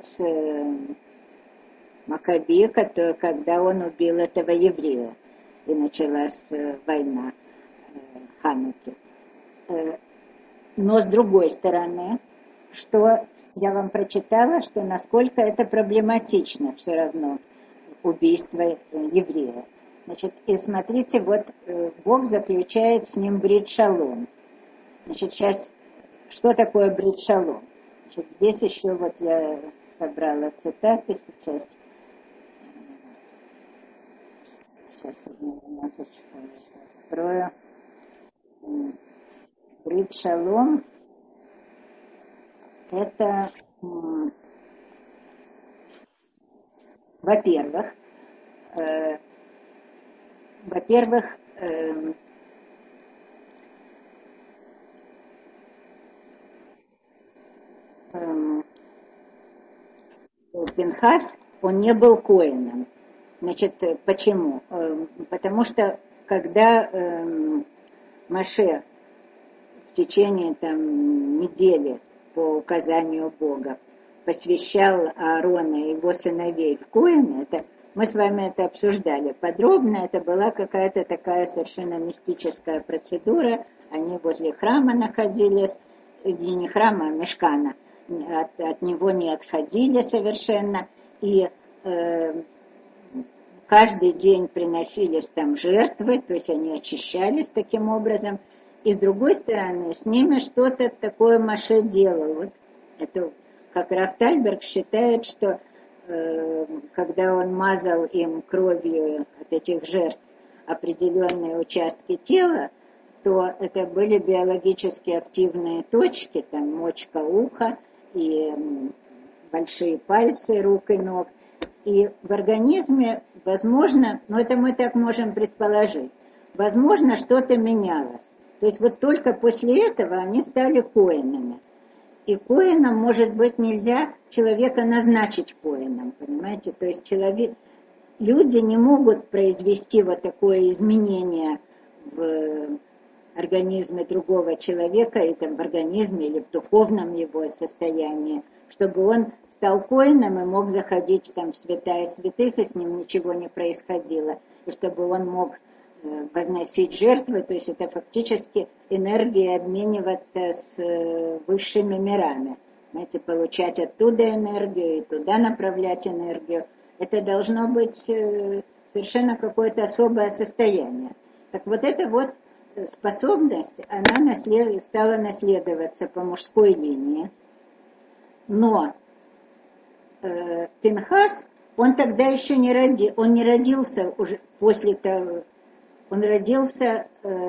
Маккаби, когда он убил этого еврея, и началась война Хануки. Но с другой стороны, что я вам прочитала, что насколько это проблематично все равно убийство еврея. Значит, и смотрите, вот Бог заключает с ним брит шалом. Значит, сейчас, что такое брит шалом? Значит, здесь еще вот я собрала цитаты сейчас. Сейчас одну минуточку открою. Брит шалом – это, во-первых, Пинхас, он не был коэном. Значит, почему? Потому что, когда Моше в течение недели по указанию Бога посвящал Аарона и его сыновей в коэны, это мы с вами это обсуждали подробно, это была какая-то такая совершенно мистическая процедура, они возле храма находились, не храма, а мешкана, от него не отходили совершенно, и каждый день приносились там жертвы, то есть они очищались таким образом, и с другой стороны, с ними что-то такое Моше делал. Вот это, как Рав Тальберг считает, что когда он мазал им кровью от этих жертв определенные участки тела, то это были биологически активные точки, там мочка уха и большие пальцы рук и ног. И в организме, возможно, но это мы так можем предположить, возможно, что-то менялось. То есть вот только после этого они стали коэнами. И коэном, может быть, нельзя человека назначить коэном, понимаете? То есть люди не могут произвести вот такое изменение в организме другого человека, и там в организме или в духовном его состоянии, чтобы он стал коэном и мог заходить там в святая святых, и с ним ничего не происходило, и чтобы он мог возносить жертвы, то есть это фактически энергия обмениваться с высшими мирами. Знаете, получать оттуда энергию и туда направлять энергию. Это должно быть совершенно какое-то особое состояние. Так вот эта вот способность, она стала наследоваться по мужской линии. Но Пинхас, он тогда еще он не родился уже после того, он родился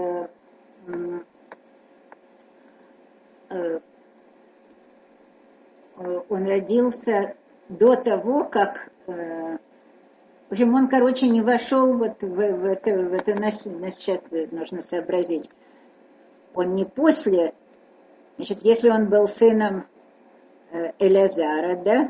до того, как в общем, он, не вошел вот в это, сейчас нужно сообразить, он не после, значит, если он был сыном Элязара, да,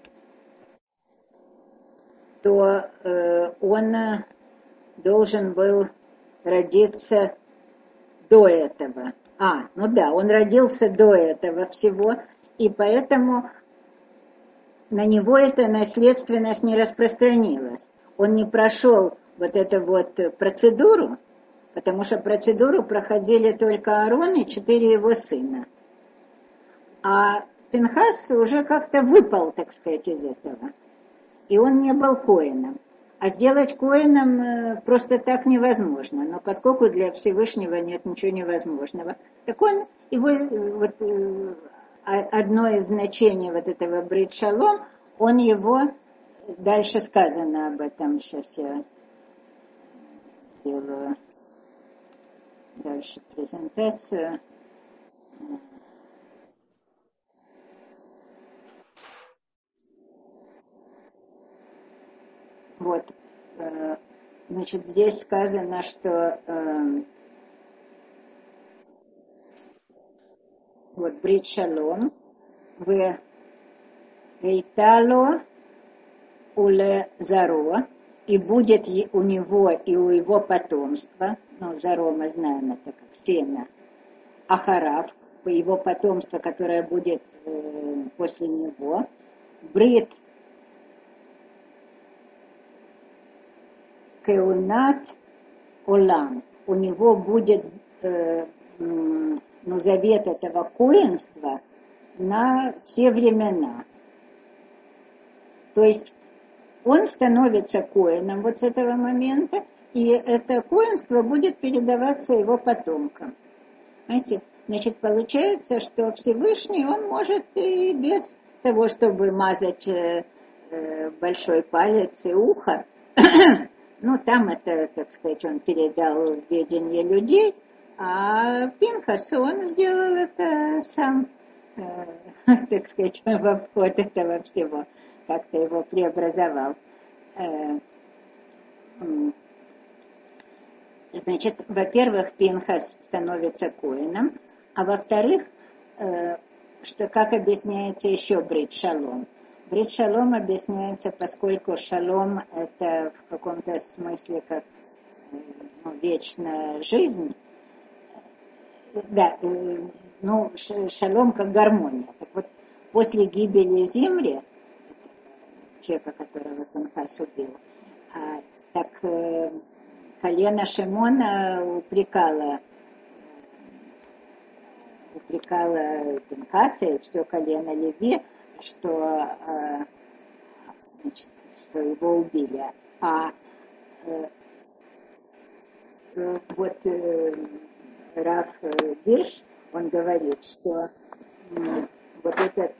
то он должен был родиться до этого. Ну да, он родился до этого всего, и поэтому на него эта наследственность не распространилась. Он не прошел вот эту вот процедуру, потому что процедуру проходили только Аарон и 4 его сына. А Пинхас уже как-то выпал, так сказать, из этого. И он не был коэном. А сделать коэном просто так невозможно. Но поскольку для Всевышнего нет ничего невозможного, так он, одно из значений вот этого Брит Шалом, он его, дальше сказано об этом, сейчас я сделаю дальше презентацию. Вот, значит, здесь сказано, что вот Брит Шалом, в Эйтало уле Заро, и будет у него и у его потомства, Заро мы знаем, это как семя, Ахарав, его потомство, которое будет после него, Брит Кеунат Олам, у него будет завет этого коэнства на все времена. То есть он становится коэном вот с этого момента, и это коэнство будет передаваться его потомкам. Знаете, значит, получается, что Всевышний, он может и без того, чтобы мазать большой палец и ухо, там это, так сказать, он передал в ведение людей, а Пинхас, он сделал это сам, так сказать, в обход этого всего, как-то его преобразовал. Значит, во-первых, Пинхас становится коэном, а во-вторых, что, как объясняется еще Брит Шалом. Брит Шалом объясняется, поскольку шалом – это в каком-то смысле как вечная жизнь. Да, шалом как гармония. Так вот, после гибели Зимри, человека, которого Пинхас убил, колено Шимона упрекало Пинхаса и все колено Леви, что его убили. Рав Гирш, он говорит, что вот этот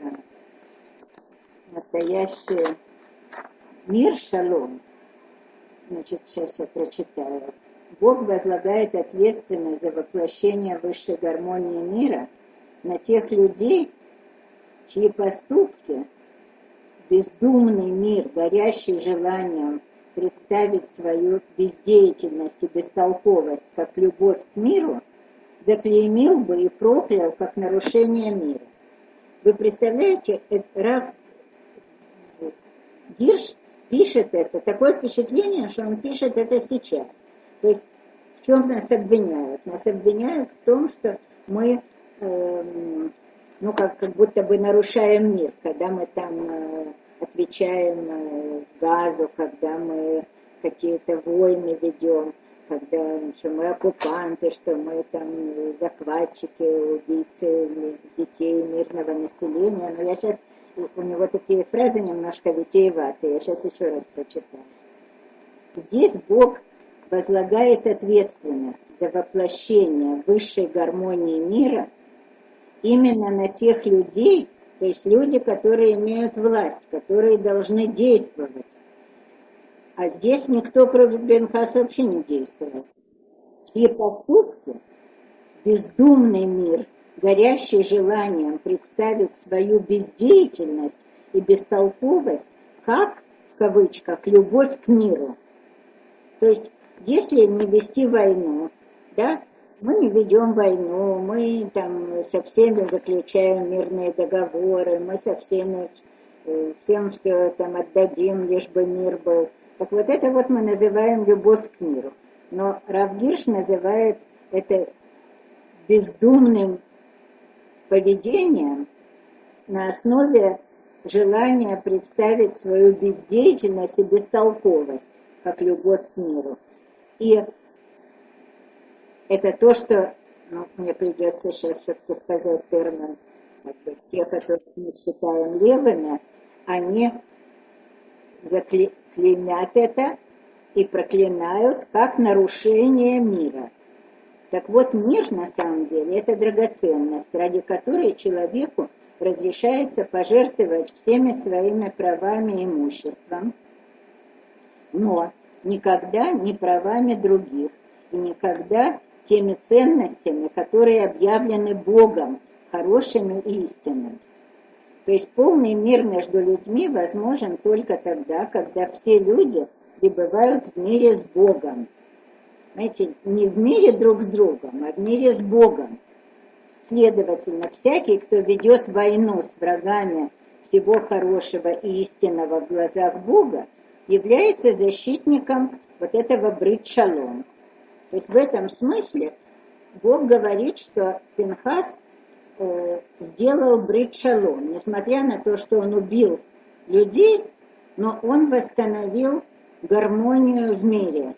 настоящий мир шалом, значит, сейчас я прочитаю. Бог возлагает ответственность за воплощение высшей гармонии мира на тех людей, чьи поступки, бездумный мир, горящий желанием представить свою бездеятельность и бестолковость как любовь к миру, заклеймил бы и проклял как нарушение мира. Вы представляете, Рав Гирш пишет это, такое впечатление, что он пишет это сейчас. То есть в чем нас обвиняют? Нас обвиняют в том, что мы как будто бы нарушаем мир, когда мы там отвечаем газу, когда мы какие-то войны ведем, когда что мы оккупанты, что мы там захватчики, убийцы детей мирного населения. Но я сейчас, у него такие фразы немножко витиеватые, я сейчас еще раз прочитаю. Здесь Бог возлагает ответственность за воплощение высшей гармонии мира именно на тех людей, то есть люди, которые имеют власть, которые должны действовать. А здесь никто, кроме Пинхаса, вообще не действовал. Чьи поступки, бездумный мир, горящий желанием представить свою бездеятельность и бестолковость, как, в кавычках, любовь к миру. То есть, если не вести войну, да, мы не ведем войну, мы там со всеми заключаем мирные договоры, мы со всеми, всем все там отдадим, лишь бы мир был. Так вот это вот мы называем любовь к миру. Но Рав Гирш называет это бездумным поведением на основе желания представить свою бездеятельность и бестолковость, как любовь к миру. И это то, что, мне придется сейчас все-таки сказать термин, те, которых мы считаем левыми, они заклеймят это и проклинают как нарушение мира. Так вот, мир на самом деле это драгоценность, ради которой человеку разрешается пожертвовать всеми своими правами и имуществом, но никогда не правами других и никогда теми ценностями, которые объявлены Богом, хорошими и истинными. То есть полный мир между людьми возможен только тогда, когда все люди пребывают в мире с Богом. Знаете, не в мире друг с другом, а в мире с Богом. Следовательно, всякий, кто ведет войну с врагами всего хорошего и истинного в глазах Бога, является защитником вот этого брит шалом. То есть в этом смысле Бог говорит, что Пинхас сделал брит шалом, несмотря на то, что он убил людей, но он восстановил гармонию в мире.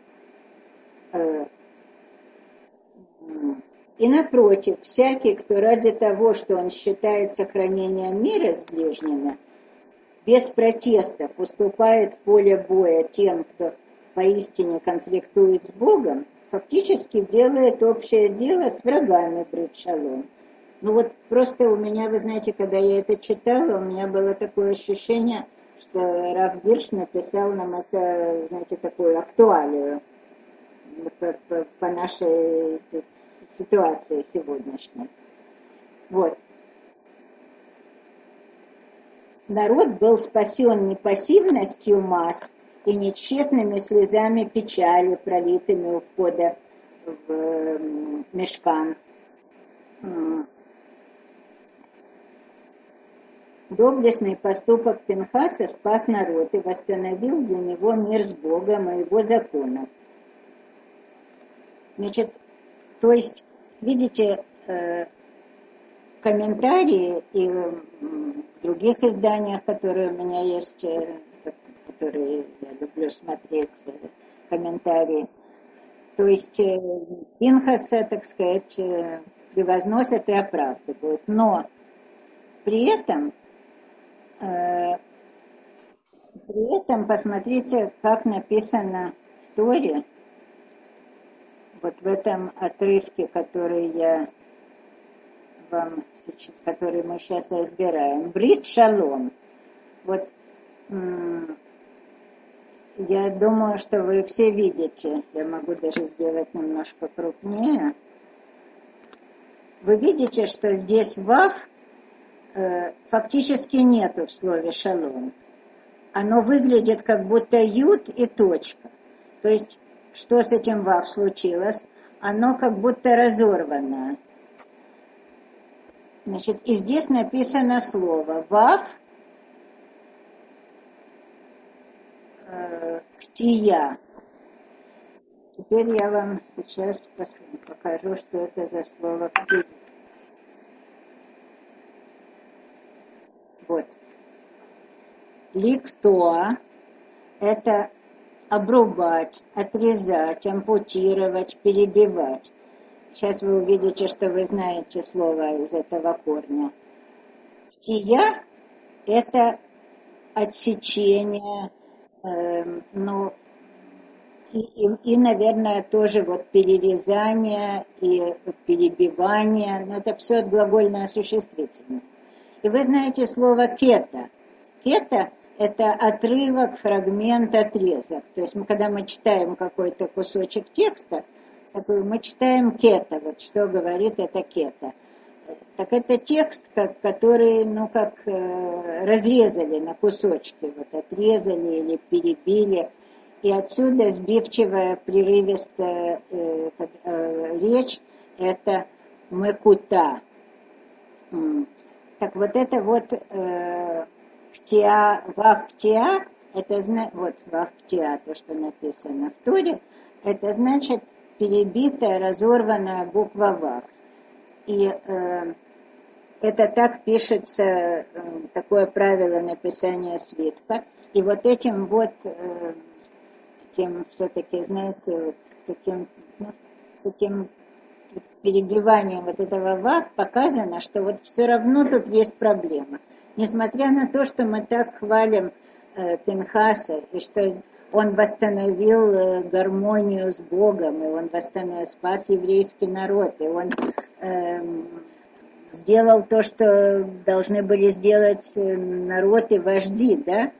И напротив, всякий, кто ради того, что он считает сохранением мира с ближними, без протестов уступает в поле боя тем, кто поистине конфликтует с Богом, фактически делает общее дело с врагами брит шалом. Ну вот просто у меня, вы знаете, когда я это читала, у меня было такое ощущение, что Рав Гирш написал нам это, знаете, такую актуалию по нашей ситуации сегодняшней. Вот. Народ был спасен не пассивностью масс и не тщетными слезами печали, пролитыми у входа в мешкан. Доблестный поступок Пинхаса спас народ и восстановил для него мир с Богом и его законов. Значит, то есть, видите, комментарии и в других изданиях, которые у меня есть, которые я люблю смотреть, комментарии, то есть Пинхаса, так сказать, превозносят и оправдывают. Но при этом посмотрите, как написано в Торе, вот в этом отрывке, который мы сейчас разбираем. Брит шалом. Вот я думаю, что вы все видите, я могу даже сделать немножко крупнее. Вы видите, что здесь вав фактически нету в слове шалом. Оно выглядит как будто ют и точка. То есть, что с этим вав случилось? Оно как будто разорвано. Значит, и здесь написано слово вав ктия. Теперь я вам сейчас покажу, что это за слово ктия. Вот. Ликтоа – это обрубать, отрезать, ампутировать, перебивать. Сейчас вы увидите, что вы знаете слово из этого корня. Ктия – это отсечение, и, наверное, тоже вот перерезание и перебивание, но это все глагольное существительное. И вы знаете слово кета. Кета – это отрывок, фрагмент, отрезок. То есть когда мы читаем какой-то кусочек текста, мы читаем кета, вот что говорит это кета. Так это текст, который, разрезали на кусочки, вот отрезали или перебили. И отсюда сбивчивая, прерывистая речь – это мекута. Так вот это вот ктия, вав ктия, это вот вав ктия, то, что написано в Торе, это значит перебитая, разорванная буква вав. И это так пишется, такое правило написания свитка. И вот этим вот, таким все-таки, знаете, вот таким перебиванием вот этого вав показано, что вот все равно тут есть проблема. Несмотря на то, что мы так хвалим Пинхаса, и что он восстановил гармонию с Богом, и он спас еврейский народ, и он сделал то, что должны были сделать народ и вожди, да?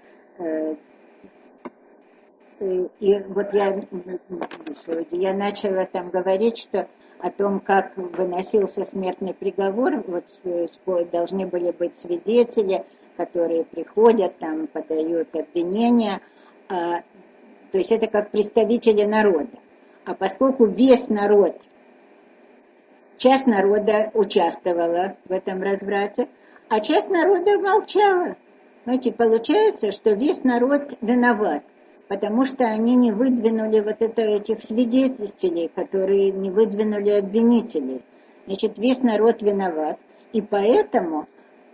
И вот я начала там говорить, что о том, как выносился смертный приговор, вот должны были быть свидетели, которые приходят, там подают обвинения, то есть это как представители народа. А поскольку весь народ, часть народа участвовала в этом разврате, а часть народа молчала. Знаете, получается, что весь народ виноват, потому что они не выдвинули этих свидетелей, которые не выдвинули обвинителей. Значит, весь народ виноват. И поэтому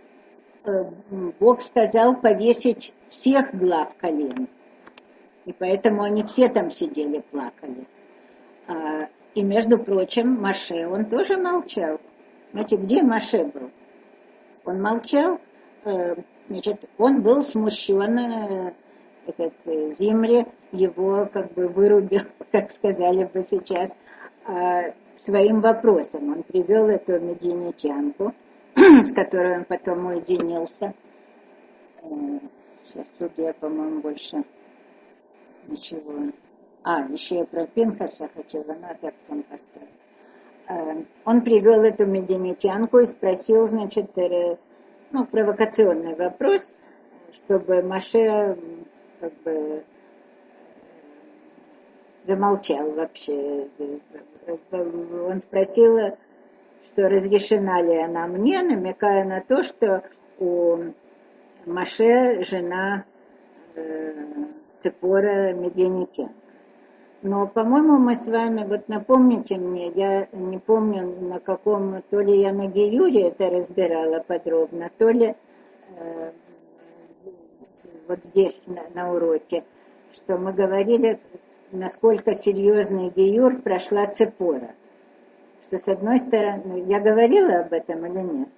Бог сказал повесить всех глав колен. И поэтому они все там сидели, плакали. И, между прочим, Моше, он тоже молчал. Знаете, где Моше был? Он молчал. Значит, он был смущен, Зимри его как бы вырубил, как сказали бы сейчас, своим вопросом. Он привел эту медианитянку, с которой он потом уединился. Сейчас тут я, по-моему, больше ничего. Еще я про Пинхаса хотела, но так он поставил. Он привел эту медианитянку и спросил, значит, провокационный вопрос, чтобы Моше как бы замолчал вообще. Он спросил, что разрешена ли она мне, намекая на то, что у Моше жена Ципора Медианитянка. Но, по-моему, мы с вами, вот напомните мне, я не помню, на каком, то ли я на Гиюре это разбирала подробно, то ли вот здесь на уроке, что мы говорили, насколько серьезный Гиюр прошла Ципора. Что с одной стороны, я говорила об этом или нет?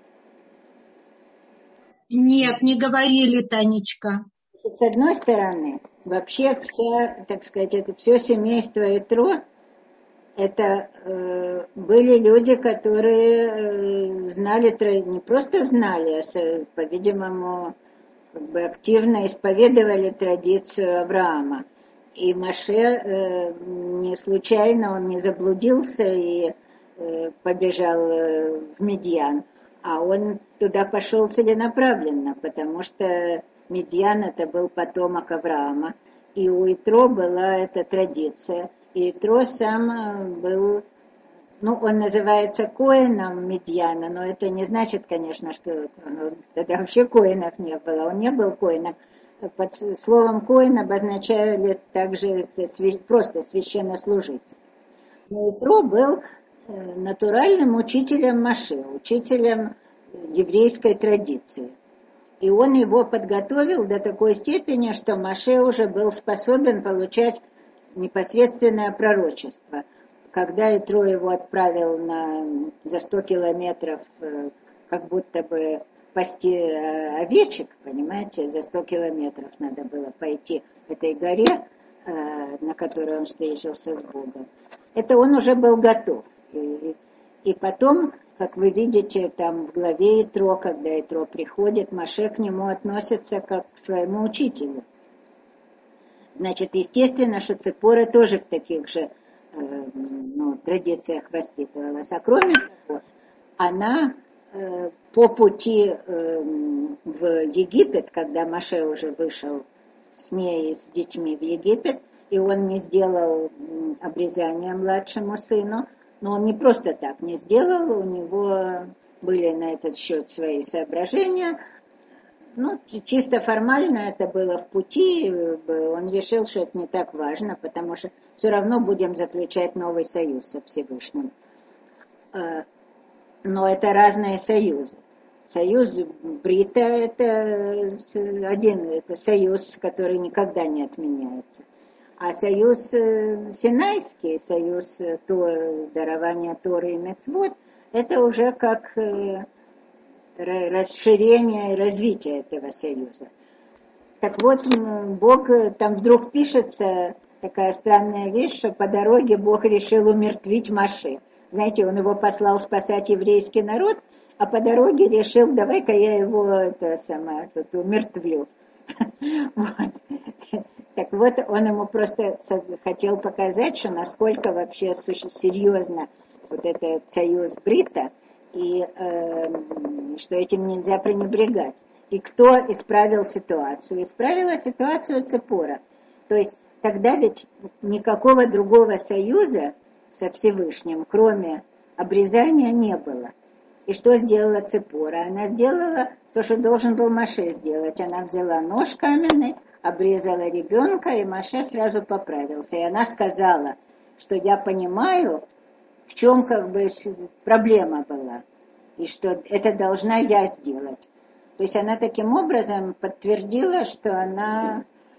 Нет, не говорили, Танечка. С одной стороны, вообще так сказать, это все семейство Итро, это были люди, которые знали, не просто знали, а, по-видимому, как бы активно исповедовали традицию Авраама. И Моше не случайно, он не заблудился и побежал в Медьян, а он туда пошел целенаправленно, потому что Медьян это был потомок Авраама, и у Итро была эта традиция. И Итро сам был, он называется коэном Медьяна, но это не значит, конечно, что тогда вообще коэнов не было, он не был коэном. Под словом коэн обозначали также просто священнослужитель. Но Итро был натуральным учителем Моше, учителем еврейской традиции. И он его подготовил до такой степени, что Моше уже был способен получать непосредственное пророчество. Когда Итро его отправил за 100 километров, как будто бы пасти овечек, понимаете, за 100 километров надо было пойти к этой горе, на которой он встретился с Богом. Это он уже был готов. И потом, как вы видите, там в главе Итро, когда Итро приходит, Моше к нему относится как к своему учителю. Значит, естественно, что Ципора тоже в таких же традициях воспитывалась. А кроме того, она по пути в Египет, когда Моше уже вышел с ней и с детьми в Египет, и он не сделал обрезание младшему сыну, но он не просто так не сделал, у него были на этот счет свои соображения. Чисто формально это было в пути, он решил, что это не так важно, потому что все равно будем заключать новый союз со Всевышним. но это разные союзы. Союз Брита – это один, это союз, который никогда не отменяется. А союз Синайский, союз дарования Торы и Мицвот, это уже как расширение и развитие этого союза. Так вот, Бог, там вдруг пишется такая странная вещь, что по дороге Бог решил умертвить Моше. Знаете, он его послал спасать еврейский народ, а по дороге решил, давай-ка я его тут умертвлю. Так вот, он ему просто хотел показать, что насколько вообще серьезно вот этот союз Брита, и что этим нельзя пренебрегать. И кто исправил ситуацию? Исправила ситуацию Ципора. То есть тогда ведь никакого другого союза со Всевышним, кроме обрезания, не было. И что сделала Ципора? Она сделала то, что должен был Моше сделать. Она взяла нож каменный, обрезала ребенка, и Моше сразу поправился. И она сказала, что я понимаю, в чем как бы проблема была, и что это должна я сделать. То есть она таким образом подтвердила, что она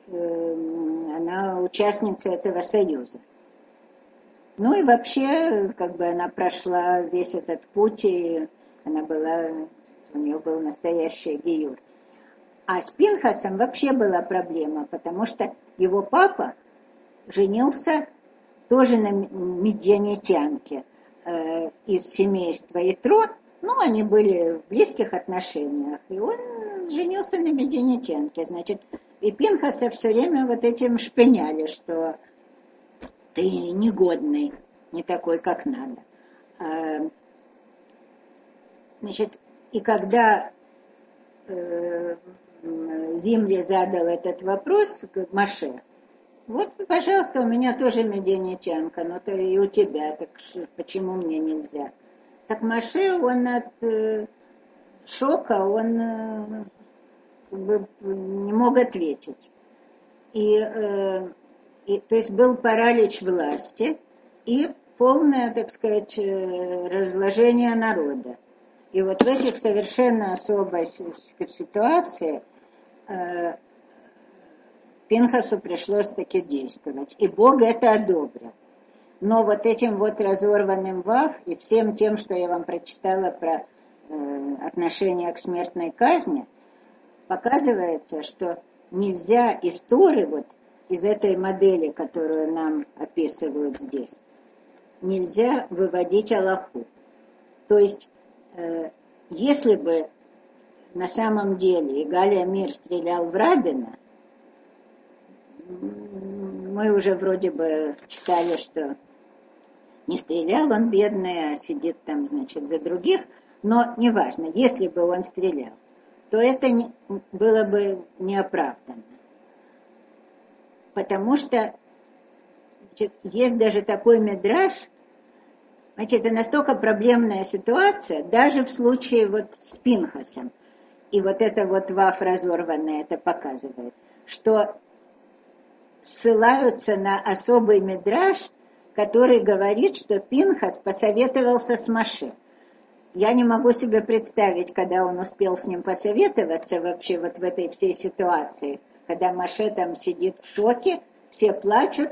участница этого союза. Ну и вообще, как бы она прошла весь этот путь, и у нее был настоящий гиюр. А с Пинхасом вообще была проблема, потому что его папа женился тоже на медианитянке из семейства Итро, но они были в близких отношениях, и он женился на медианитянке, значит, и Пинхаса все время вот этим шпыняли, что ты негодный, не такой, как надо. Значит, и когда Зимри задал этот вопрос к Моше, вот, пожалуйста, у меня тоже медианитянка, но то и у тебя, так почему мне нельзя? Так Моше, он от шока, он не мог ответить. То есть был паралич власти и полное, так сказать, разложение народа. И вот в этих совершенно особой ситуации Пинхасу пришлось таки действовать. И Бог это одобрил. Но вот этим вот разорванным вав и всем тем, что я вам прочитала про отношение к смертной казни, показывается, что нельзя из Торы, вот из этой модели, которую нам описывают здесь, нельзя выводить алаху. То есть, если бы на самом деле Игалия Мир стрелял в Рабина, мы уже вроде бы читали, что не стрелял он, бедный, а сидит там, значит, за других, но неважно, если бы он стрелял, то это было бы неоправданно. Потому что, значит, есть даже такой мидраш, значит, это настолько проблемная ситуация, даже в случае вот с Пинхасом, и вот это вот ваф разорванное это показывает, что ссылаются на особый мидраш, который говорит, что Пинхас посоветовался с Моше. Я не могу себе представить, когда он успел с ним посоветоваться вообще вот в этой всей ситуации, когда Моше там сидит в шоке, все плачут,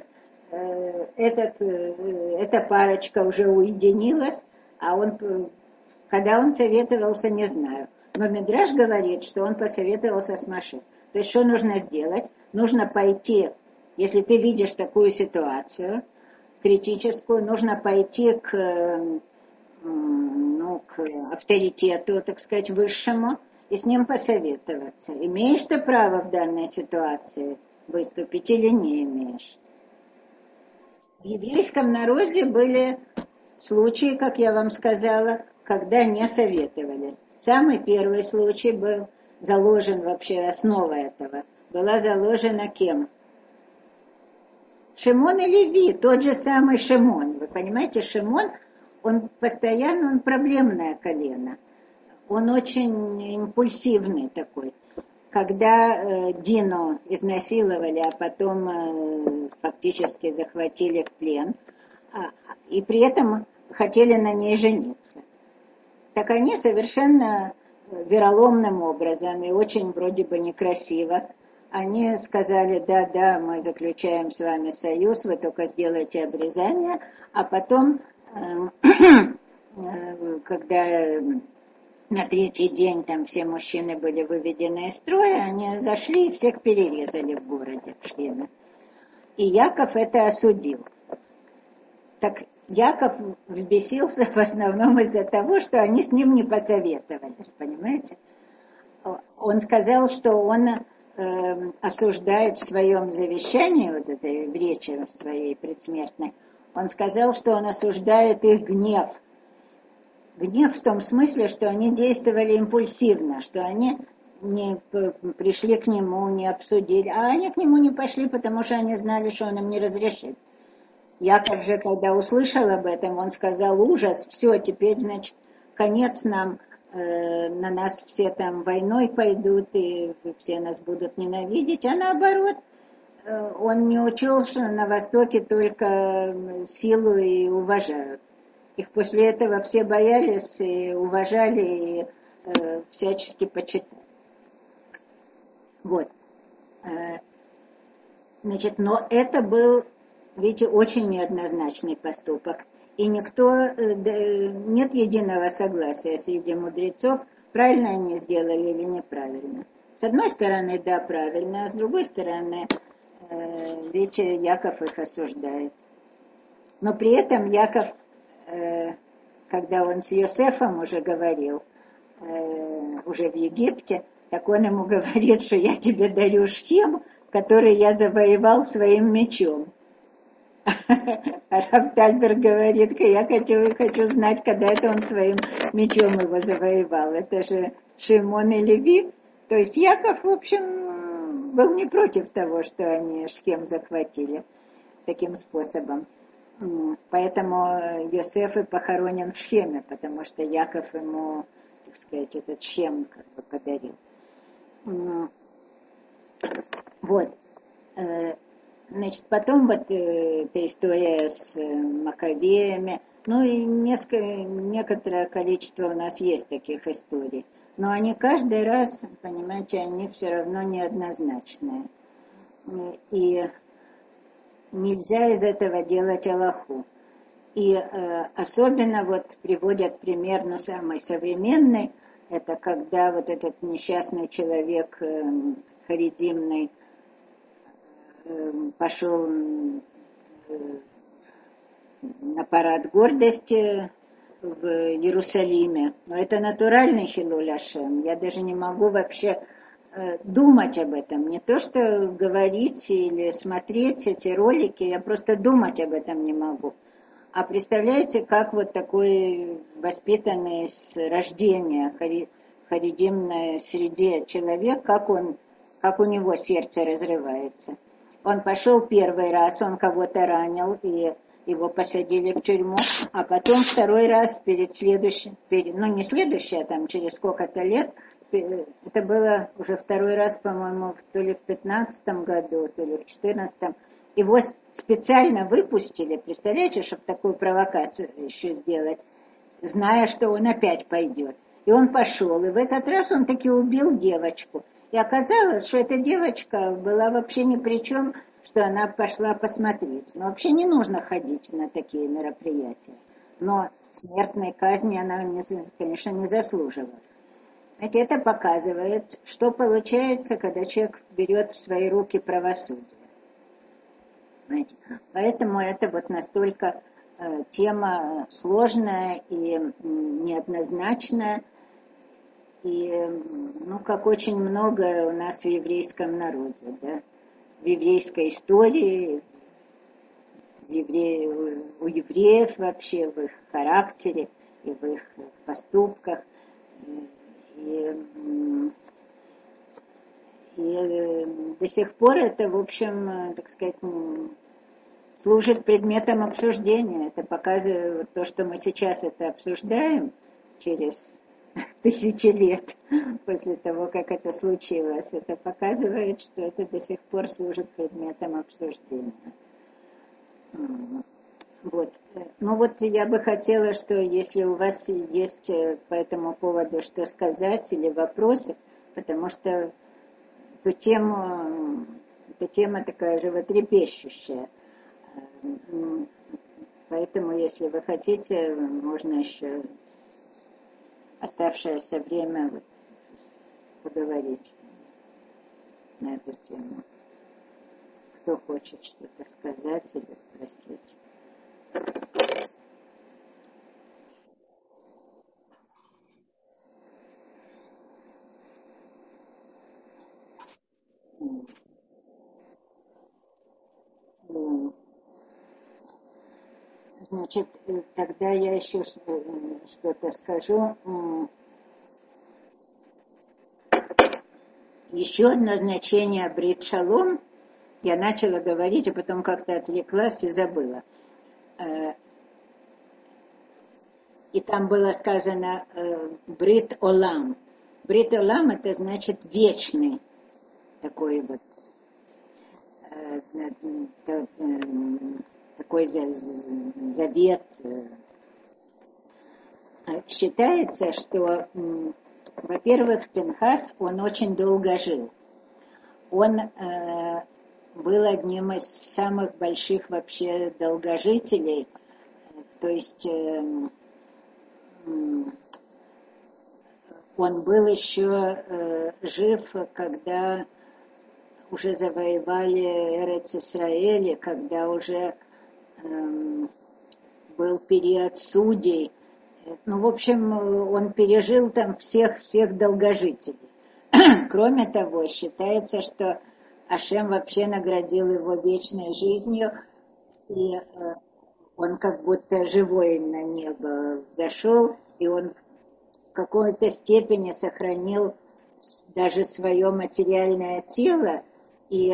эта парочка уже уединилась, а когда он советовался, не знаю. Но мидраш говорит, что он посоветовался с Моше. То есть что нужно сделать? Нужно пойти, если ты видишь такую ситуацию критическую, нужно пойти к авторитету, так сказать, высшему, и с ним посоветоваться. Имеешь ты право в данной ситуации выступить или не имеешь? В еврейском народе были случаи, как я вам сказала, когда не советовались. Самый первый случай был заложен, вообще основа этого, была заложена кем? Шимон и Леви, тот же самый Шимон. Вы понимаете, Шимон, он проблемное колено. Он очень импульсивный такой. Когда Дину изнасиловали, а потом фактически захватили в плен, и при этом хотели на ней жениться. Так они совершенно вероломным образом и очень вроде бы некрасиво. Они сказали, да, мы заключаем с вами союз, вы только сделайте обрезание, а потом, когда на третий день там все мужчины были выведены из строя, они зашли и всех перерезали в городе, в Шхеме. И Яков это осудил. Так Яков взбесился в основном из-за того, что они с ним не посоветовались, понимаете? Он сказал, что он осуждает в своем завещании, вот этой в речи своей предсмертной, он сказал, что он осуждает их гнев. Гнев в том смысле, что они действовали импульсивно, что они не пришли к нему, не обсудили, а они к нему не пошли, потому что они знали, что он им не разрешит. Яков же, когда услышал об этом, он сказал: ужас, все, теперь, значит, конец нам, на нас все там войной пойдут, и все нас будут ненавидеть, а наоборот, он не учел, что на Востоке только силу и уважают. Их после этого все боялись и уважали, и всячески почитали. Вот. Значит, но это был, видите, очень неоднозначный поступок. И никто, нет единого согласия среди мудрецов, правильно они сделали или неправильно. С одной стороны, да, правильно, а с другой стороны, видите, Яков их осуждает. Но при этом Яков, когда он с Йосефом уже говорил, уже в Египте, так он ему говорит, что я тебе дарю Шхем, который я завоевал своим мечом. Рав Тальберг говорит, я хочу знать, когда это он своим мечом его завоевал. Это же Шимон и Леви. То есть Яков, в общем, был не против того, что они Шхем захватили таким способом. Поэтому Йосеф и похоронен в Шхеме, потому что Яков ему, так сказать, этот Шхем как бы подарил. Вот. Значит, потом вот эта история с Маковеями, ну и некоторое количество у нас есть таких историй, но они каждый раз, понимаете, они все равно неоднозначные. И нельзя из этого делать алаху. И особенно вот приводят пример, ну, самый современный, это когда вот этот несчастный человек харидимный пошел на парад гордости в Иерусалиме. Но это натуральный хилуль Ашем. Я даже не могу вообще думать об этом. Не то, что говорить или смотреть эти ролики, я просто думать об этом не могу. А представляете, как вот такой воспитанный с рождения харидимной среде человек, как у него сердце разрывается. Он пошел первый раз, он кого-то ранил, и его посадили в тюрьму, а потом второй раз не следующий, а там через сколько-то лет, это было уже второй раз, по-моему, то ли в 15-м году, то ли в 14-м, его специально выпустили, представляете, чтобы такую провокацию еще сделать, зная, что он опять пойдет. И он пошел, и в этот раз он таки убил девочку. И оказалось, что эта девочка была вообще ни при чем, что она пошла посмотреть. Но вообще не нужно ходить на такие мероприятия. Но смертной казни она, конечно, не заслуживала. Знаете, это показывает, что получается, когда человек берет в свои руки правосудие. Знаете? Поэтому это вот настолько тема сложная и неоднозначная. И, ну, как очень многое у нас в еврейском народе, да, в еврейской истории, у евреев вообще, в их характере и в их поступках. И до сих пор это, в общем, так сказать, служит предметом обсуждения. Это показывает то, что мы сейчас это обсуждаем через тысячи лет после того, как это случилось. Это показывает, что это до сих пор служит предметом обсуждения. Вот. Ну вот я бы хотела, что если у вас есть по этому поводу что сказать или вопросы, потому что эта тема такая животрепещущая. Поэтому, если вы хотите, можно еще оставшееся время вот поговорить на эту тему. Кто хочет что-то сказать или спросить. Значит, тогда я еще что-то скажу. Еще одно значение брит шалом я начала говорить, а потом как-то отвлеклась и забыла. И там было сказано брит олам. Брит олам это значит вечный такой вот такой завет. Считается, что, во-первых, Пинхас, он очень долго жил. Он был одним из самых больших вообще долгожителей. То есть он был еще жив, когда уже завоевали Эрец-Исраэль, когда уже был период судей. Ну, в общем, он пережил там всех долгожителей. Кроме того, считается, что Ашем вообще наградил его вечной жизнью, и он как будто живой на небо взошел, и он в какой-то степени сохранил даже свое материальное тело, и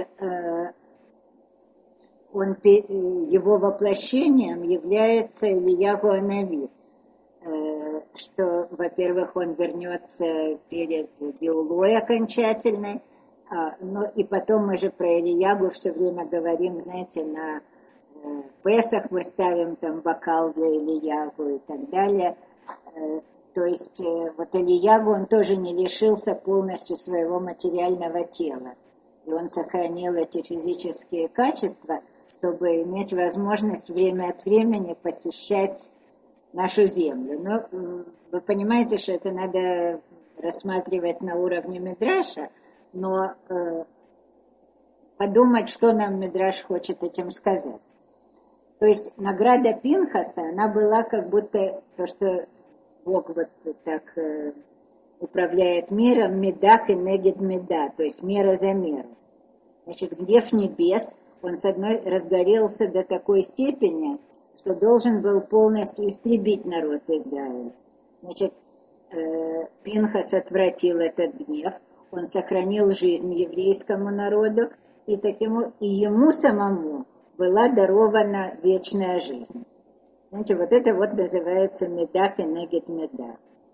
его воплощением является Ильяху Анави, что, во-первых, он вернется перед Геулой окончательной, но и потом мы же про Ильягу все время говорим, знаете, на Песах мы ставим там бокал для Ильягу и так далее. То есть вот Ильягу, он тоже не лишился полностью своего материального тела. И он сохранил эти физические качества, чтобы иметь возможность время от времени посещать нашу землю. Но вы понимаете, что это надо рассматривать на уровне Мидраша, но подумать, что нам Мидраш хочет этим сказать. То есть награда Пинхаса, она была как будто то, что Бог вот так управляет миром, медак и негид меда, то есть мера за меру. Значит, гнев небес, он с одной разгорелся до такой степени, что должен был полностью истребить народ Израиля. Значит, Пинхас отвратил этот гнев, он сохранил жизнь еврейскому народу, и ему самому была дарована вечная жизнь. Знаете, вот это вот называется медак и негид меда.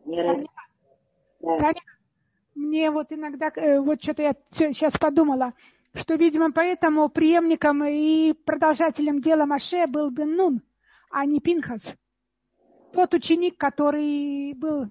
Да. Мне вот иногда, вот что-то я сейчас подумала, что, видимо, поэтому преемником и продолжателем дела Моше был Бен Нун, а не Пинхас. Тот ученик, который был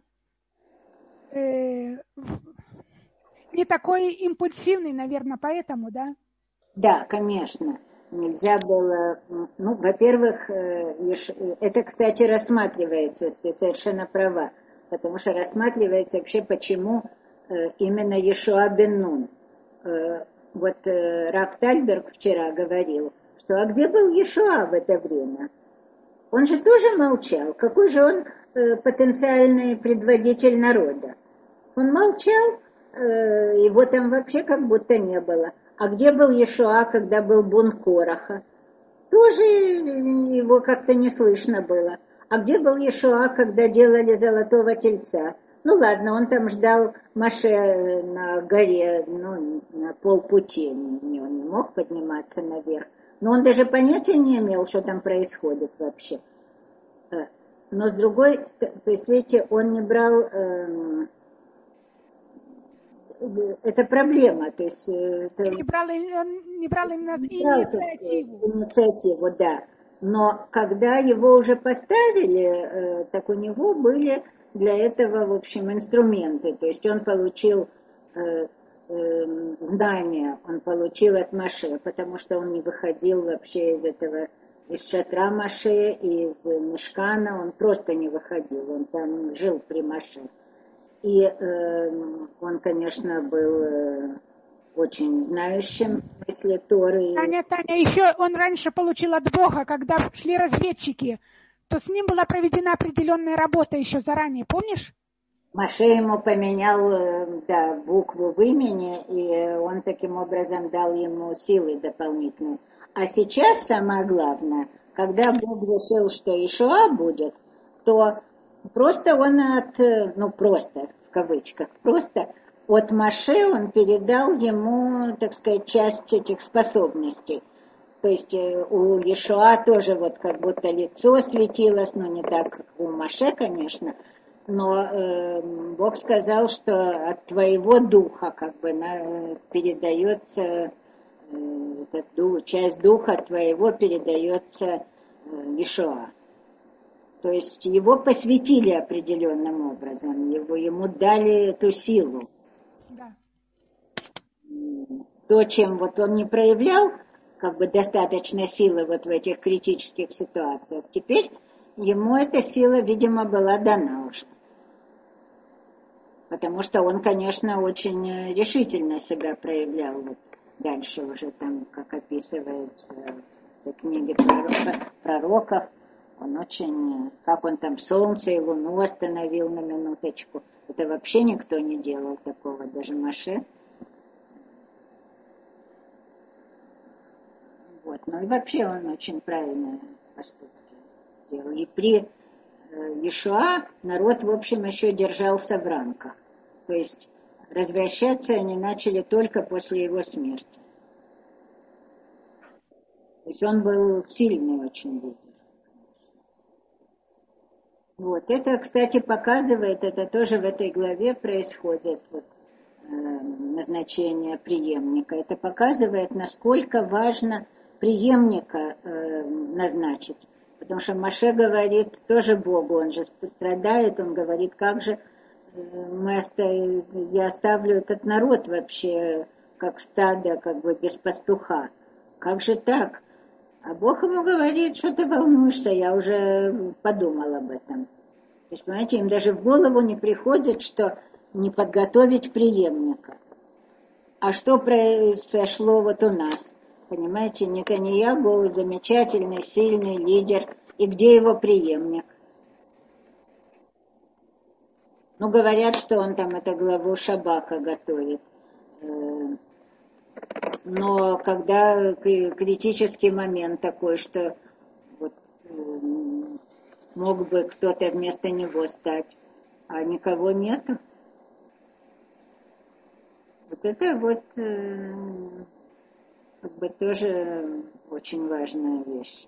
не такой импульсивный, наверное, поэтому, да? Да, конечно. Нельзя было... Ну, во-первых, это, кстати, рассматривается, ты совершенно права, потому что рассматривается вообще, почему именно Йешуа бен Нун. Вот Рав Тальберг вчера говорил, что а где был Йешуа в это время? Он же тоже молчал. Какой же он потенциальный предводитель народа? Он молчал, его там вообще как будто не было. А где был Йешуа, когда был бунт Кораха? Тоже его как-то не слышно было. А где был Йешуа, когда делали золотого тельца? Ну ладно, он там ждал Моше на горе, ну, на полпути. Он не мог подниматься наверх. Но он даже понятия не имел, что там происходит вообще. Но с другой, то есть, видите, он не брал... это проблема, то есть... Он не брал инициативу. Инициативу, да. Но когда его уже поставили, так у него были для этого, в общем, инструменты. То есть он получил знания, он получил от Моше, потому что он не выходил вообще из шатра Моше, из Мишкана, он просто не выходил, он там жил при Моше. И он, конечно, был очень знающим в смысле Торы. Таня, еще он раньше получил от Бога, когда шли разведчики, то с ним была проведена определенная работа еще заранее, помнишь? Моше ему поменял, да, букву в имени, и он таким образом дал ему силы дополнительные. А сейчас самое главное, когда Бог решил, что Иешуа будет, то просто он просто, в кавычках, просто от Моше он передал ему, так сказать, часть этих способностей. То есть у Иешуа тоже вот как будто лицо светилось, но не так, как у Моше, конечно, но Бог сказал, что от твоего духа как бы передается, часть духа твоего передается Иешуа. То есть его посвятили определенным образом, ему дали эту силу. Да. То, чем вот он не проявлял, как бы достаточно силы вот в этих критических ситуациях, теперь ему эта сила, видимо, была дана уже. Потому что он, конечно, очень решительно себя проявлял вот дальше уже там, как описывается в книге пророков, он очень, как он там солнце и луну остановил на минуточку. Это вообще никто не делал такого, даже Моше. Вот. Ну и вообще он очень правильные поступки делал. И при Иешуа народ, в общем, еще держался в рамках. То есть развращаться они начали только после его смерти. То есть он был сильный очень лидер. Вот. Это, кстати, показывает, это тоже в этой главе происходит, вот, назначение преемника. Это показывает, насколько важно преемника назначить. Потому что Моше говорит тоже Богу, он же страдает, он говорит, как же я оставлю этот народ вообще как стадо, как бы без пастуха. Как же так? А Бог ему говорит, что ты волнуешься, я уже подумал об этом. То есть, понимаете, им даже в голову не приходит, что не подготовить преемника. А что произошло вот у нас? Понимаете, Нетаньяху замечательный, сильный лидер. И где его преемник? Ну, говорят, что он там это главу Шабака готовит. Но когда критический момент такой, что вот, мог бы кто-то вместо него стать, а никого нету. Вот это вот как бы тоже очень важная вещь.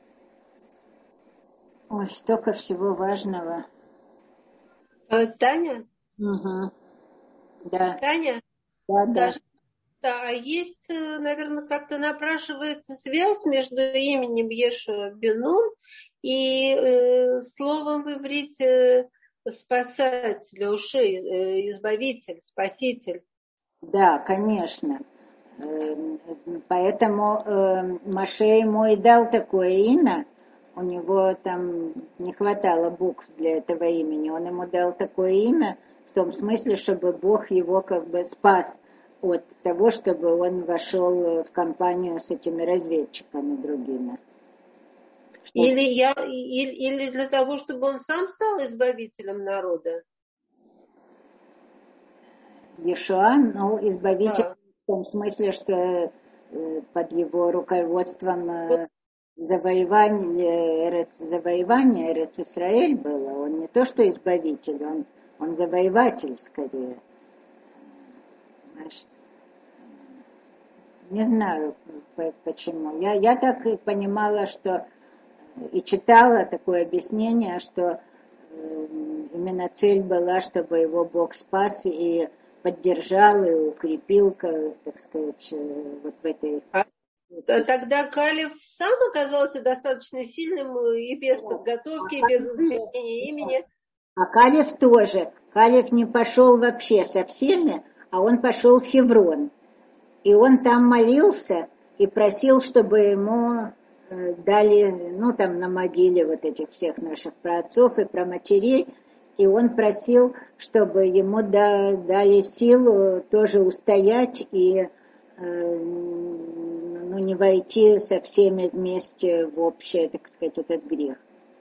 Ой, столько всего важного. Таня? Угу. Да. Таня? Да. Да, а есть, наверное, как-то напрашивается связь между именем Йешуа бен Нун и словом в иврите спасатель, избавитель, спаситель. Да, конечно. Поэтому Моше ему и дал такое имя. У него там не хватало букв для этого имени. Он ему дал такое имя в том смысле, чтобы Бог его как бы спас от того, чтобы он вошел в компанию с этими разведчиками другими. Или для того, чтобы он сам стал избавителем народа? Иешуа, ну, избавитель в том смысле, что под его руководством завоевание Эрец-Исраэль было. Он не то, что избавитель, он завоеватель скорее. Знаешь, не знаю почему. Я так и понимала, что и читала такое объяснение, что именно цель была, чтобы его Бог спас и поддержал и укрепил, так сказать, вот в этой Тогда Калев сам оказался достаточно сильным и без подготовки, и без изменения имени. А Калев тоже. Калев не пошел вообще со всеми, а он пошел в Хеврон. И он там молился и просил, чтобы ему дали, ну там на могиле вот этих всех наших праотцов и праматерей, и он просил, чтобы ему дали силу тоже устоять и ну, не войти со всеми вместе в общее, так сказать, этот грех.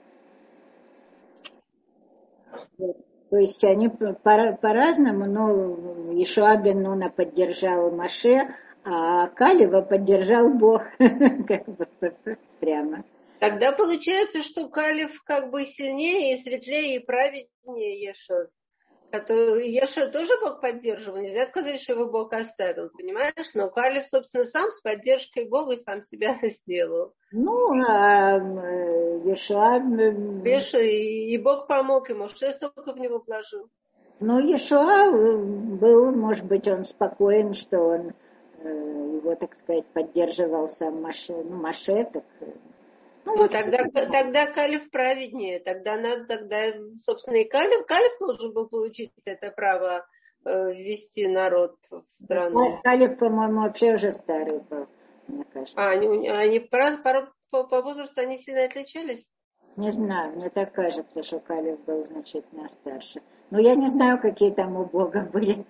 То есть они по-разному, но Йешуа бен Нуна поддержал Моше, а Калева поддержал Бог, как бы прямо. Тогда получается, что Калев как бы сильнее и светлее и праведнее Ешо. Ешо тоже Бог поддерживал. Нельзя сказать, что его Бог оставил, понимаешь? Но Калев, собственно, сам с поддержкой Бога сам себя сделал. Ну, а Йешуа... И Бог помог ему, Моше столько в него вложил. Ну, Йешуа был, может быть, он спокоен, что он его, так сказать, поддерживал сам Моше. Ну, Моше, так... Ну, тогда Калев праведнее. Тогда, собственно, и Калев должен был получить это право ввести народ в страну. Калев, по-моему, вообще уже старый был, мне кажется. Они по возрасту они сильно отличались? Не знаю, мне так кажется, что Калев был значительно старше. Но я не знаю, какие там у Бога были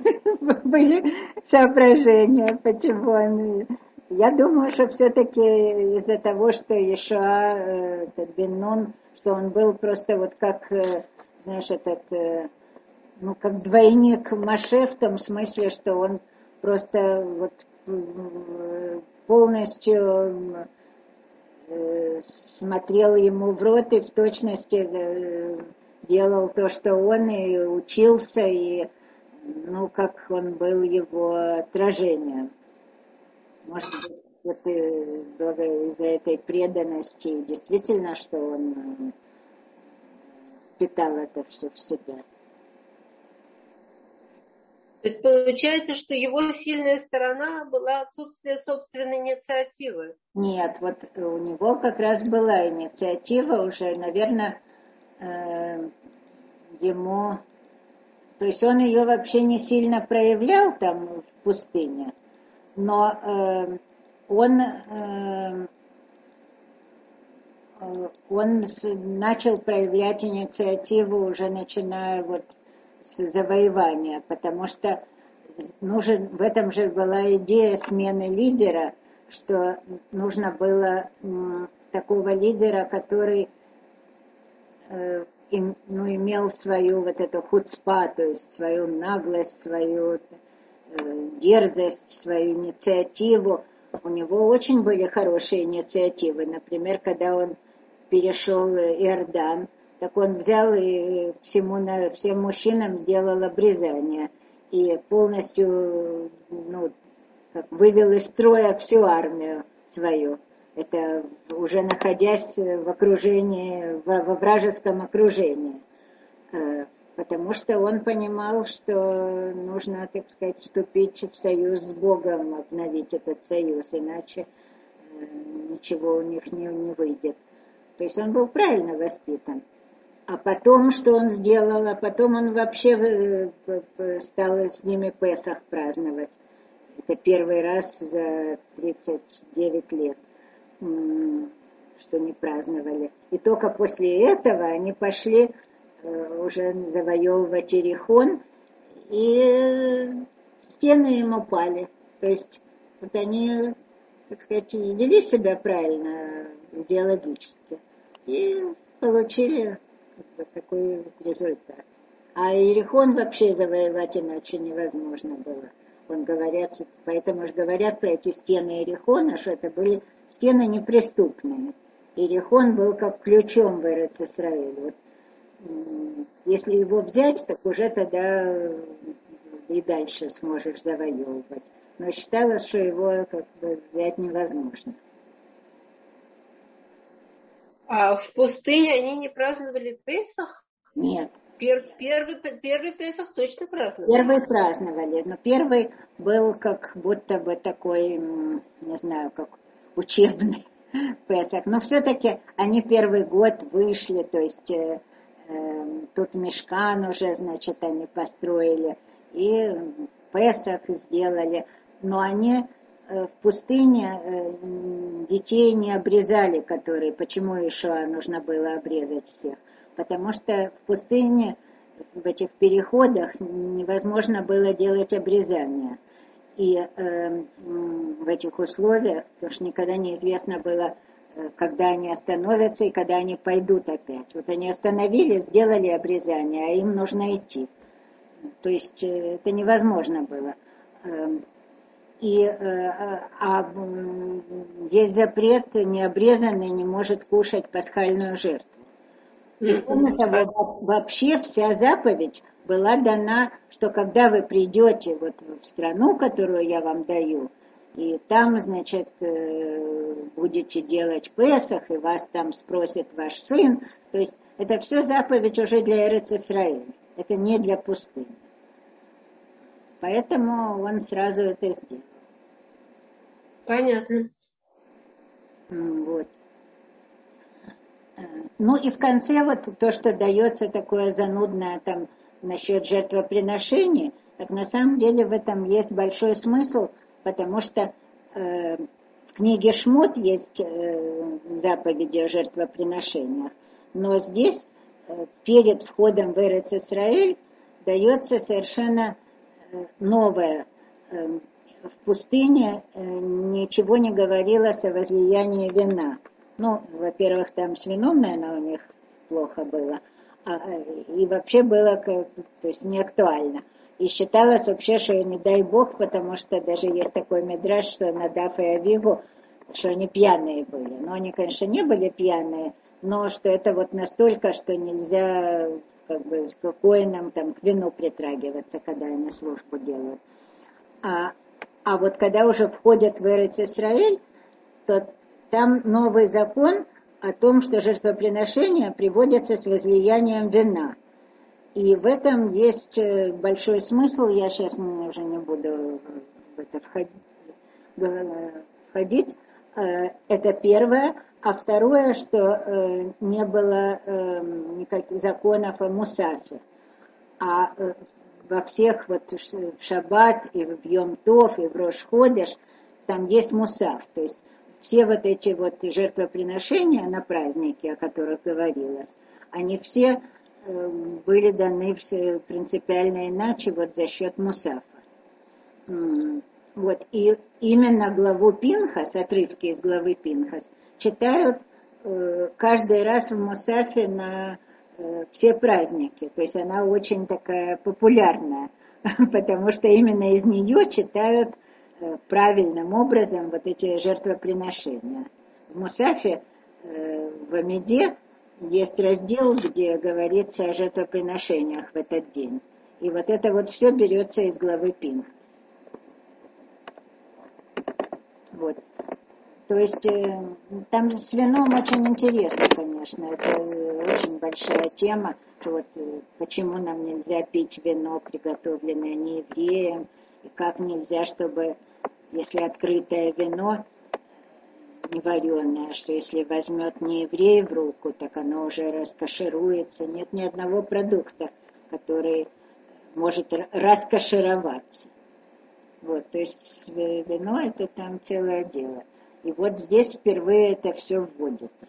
соображения, почему он... Я думаю, что все-таки из-за того, что Йешуа бен Нун, что он был просто вот как, знаешь, ну, как двойник Моше в том смысле, что он просто вот полностью смотрел ему в рот и в точности делал то, что он, и учился, и, ну, как он был его отражением. Может быть, вот из-за этой преданности действительно, что он впитал это все в себя. То есть получается, что его сильная сторона была отсутствие собственной инициативы. Нет, вот у него как раз была инициатива уже, наверное, ему... То есть он ее вообще не сильно проявлял там в пустыне, но он начал проявлять инициативу уже начиная вот с завоевания, потому что в этом же была идея смены лидера, что нужно было такого лидера, который имел свою вот эту хуцпа, то есть свою наглость, свою дерзость, свою инициативу. У него очень были хорошие инициативы. Например, когда он перешел Иордан, так он взял и всем мужчинам сделал обрезание и полностью вывел из строя всю армию свою. Это уже находясь в окружении, во вражеском окружении. Потому что он понимал, что нужно, так сказать, вступить в союз с Богом, обновить этот союз, иначе ничего у них не выйдет. То есть он был правильно воспитан. А потом, что он сделал? А потом он вообще стал с ними Песах праздновать. Это первый раз за 39 лет, что не праздновали. И только после этого они пошли уже завоевывать Иерихон, и стены ему пали. То есть вот они, так сказать, вели себя правильно идеологически и получили такой вот результат. А Иерихон вообще завоевать иначе невозможно было. Поэтому же говорят про эти стены Иерихона, что это были стены неприступные. Иерихон был как ключом в Эрец-Исраэль. Вот, если его взять, так уже тогда и дальше сможешь завоевывать. Но считалось, что его как бы взять невозможно. А в пустыне они не праздновали Песах? Нет. Первый Песах точно праздновали. Первый праздновали, но первый был как будто бы такой, не знаю, как учебный Песах. Но все-таки они первый год вышли, то есть тут мишкан уже, значит, они построили, и Песах сделали. Но они в пустыне детей не обрезали, которые, почему еще нужно было обрезать всех? Потому что в пустыне, в этих переходах невозможно было делать обрезание. И в этих условиях, потому что никогда неизвестно было, когда они остановятся и когда они пойдут опять. Вот они остановились, сделали обрезание, а им нужно идти. То есть это невозможно было. Есть запрет, необрезанный не может кушать пасхальную жертву. И кроме того, вообще вся заповедь была дана, что когда вы придете вот в страну, которую я вам даю, и там, значит, будете делать Песах, и вас там спросит ваш сын, то есть это все заповедь уже для Эрец-Исраэля, это не для пустыни. Поэтому он сразу это сделал. Понятно. Вот. Ну и в конце вот то, что дается такое занудное там насчет жертвоприношений, так на самом деле в этом есть большой смысл, потому что в книге Шмот есть заповеди о жертвоприношениях, но здесь перед входом в Эрец-Исраэль дается совершенно новое. В пустыне ничего не говорилось о возлиянии вина. Ну, во-первых, там с вином, наверное, у них плохо было. И вообще было, то есть, не актуально. И считалось вообще, что не дай бог, потому что даже есть такой мидраш, что Надав и Авигу, что они пьяные были. Но они, конечно, не были пьяные, но что это вот настолько, что нельзя как бы с коэном там к вину притрагиваться, когда они службу делают. А вот когда уже входят в Эрец-Исраэль, то там новый закон о том, что жертвоприношения приводятся с возлиянием вина. И в этом есть большой смысл, я сейчас уже не буду в это входить. Это первое. А второе, что не было никаких законов о мусафе. А во всех, вот в Шаббат, и в Йом-Тов, и в Рош-Ходеш, там есть мусаф. То есть все вот эти вот жертвоприношения на праздники, о которых говорилось, они все были даны все принципиально иначе вот за счет мусафа. Вот. И именно главу Пинхас, отрывки из главы Пинхас, читают каждый раз в мусафе на все праздники. То есть она очень такая популярная, потому что именно из нее читают правильным образом вот эти жертвоприношения. В мусафе, в Амиде, есть раздел, где говорится о жертвоприношениях в этот день. И вот это вот все берется из главы Пинхас. Вот. То есть там с вином очень интересно, конечно. Это очень большая тема, что вот почему нам нельзя пить вино, приготовленное неевреем, и как нельзя, чтобы, если открытое вино, не вареное, что если возьмет нееврей в руку, так оно уже раскошируется. Нет ни одного продукта, который может раскошироваться. Вот, то есть вино это там целое дело. И вот здесь впервые это все вводится.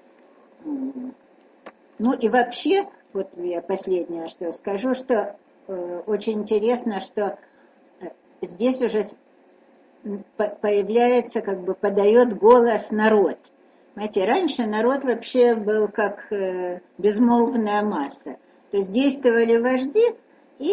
Ну и вообще, вот я последнее, что скажу, что очень интересно, что здесь уже появляется, как бы подает голос народ. Знаете, раньше народ вообще был как безмолвная масса. То есть действовали вожди и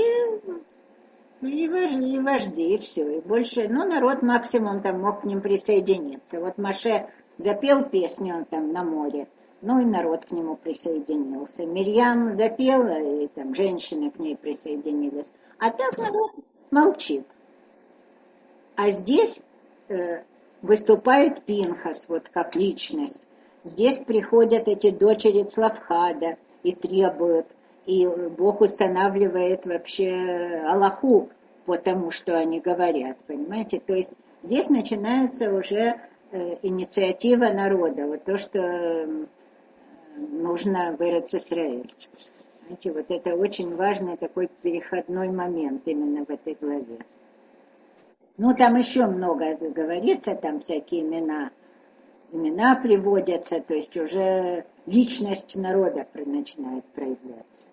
вожди, и все. И больше, ну, народ максимум там мог к ним присоединиться. Вот Моше запел песню, он там на море, ну и народ к нему присоединился. Мирьям запела, и там женщины к ней присоединились. А так народ молчит. А здесь выступает Пинхас, вот как личность. Здесь приходят эти дочери Цлавхада и требуют. И Бог устанавливает вообще Аллаху по тому, что они говорят, понимаете? То есть здесь начинается уже инициатива народа, вот то, что нужно в Эрец-Исраэль. Знаете, вот это очень важный такой переходной момент именно в этой главе. Ну, там еще много говорится, там всякие имена приводятся, то есть уже личность народа начинает проявляться.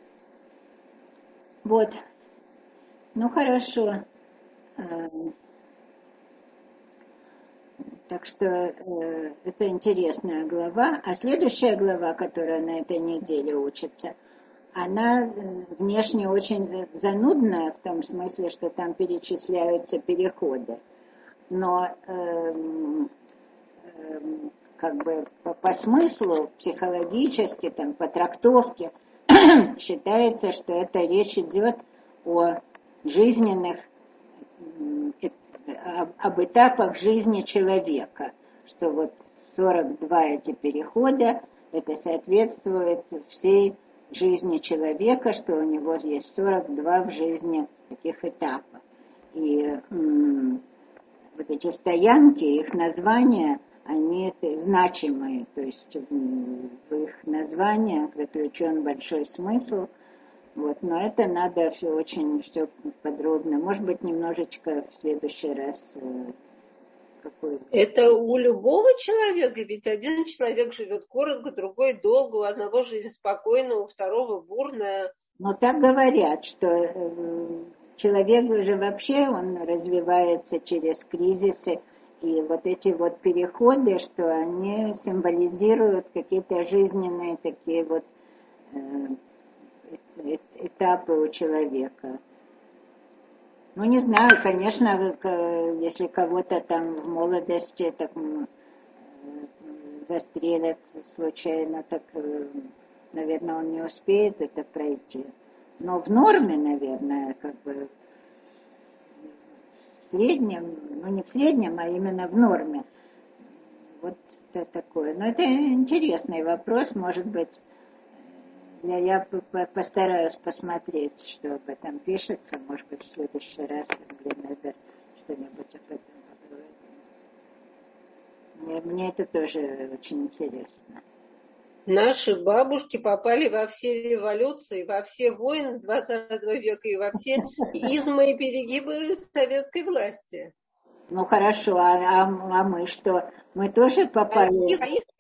Вот. Ну, хорошо. Так что это интересная глава. А следующая глава, которая на этой неделе учится, она внешне очень занудная, в том смысле, что там перечисляются переходы. Но как бы по смыслу, психологически, там, по трактовке, считается, что это речь идет о жизненных, об этапах жизни человека, что вот 42 эти перехода, это соответствует всей жизни человека, что у него есть 42 в жизни таких этапов. И вот эти стоянки, их названия, они значимые, то есть в их названиях заключен большой смысл. Вот, но это надо все подробно. Может быть, немножечко в следующий раз. Это у любого человека, ведь один человек живет коротко, другой долго, у одного жизнь спокойная, у второго бурная. Но так говорят, что человек же вообще, он развивается через кризисы, и вот эти вот переходы, что они символизируют какие-то жизненные такие вот этапы у человека. Ну, не знаю, конечно, если кого-то там в молодости так, застрелят случайно, так, наверное, он не успеет это пройти. Но в норме, наверное, как бы в среднем, ну не в среднем, а именно в норме. Вот это такое. Но это интересный вопрос, может быть. Я постараюсь посмотреть, что об этом пишется. Может быть, в следующий раз Глинебер что-нибудь об этом поговорит. Мне это тоже очень интересно. Наши бабушки попали во все революции, во все войны 20 века и во все измы и перегибы советской власти. Ну хорошо, а мы что? Мы тоже попали...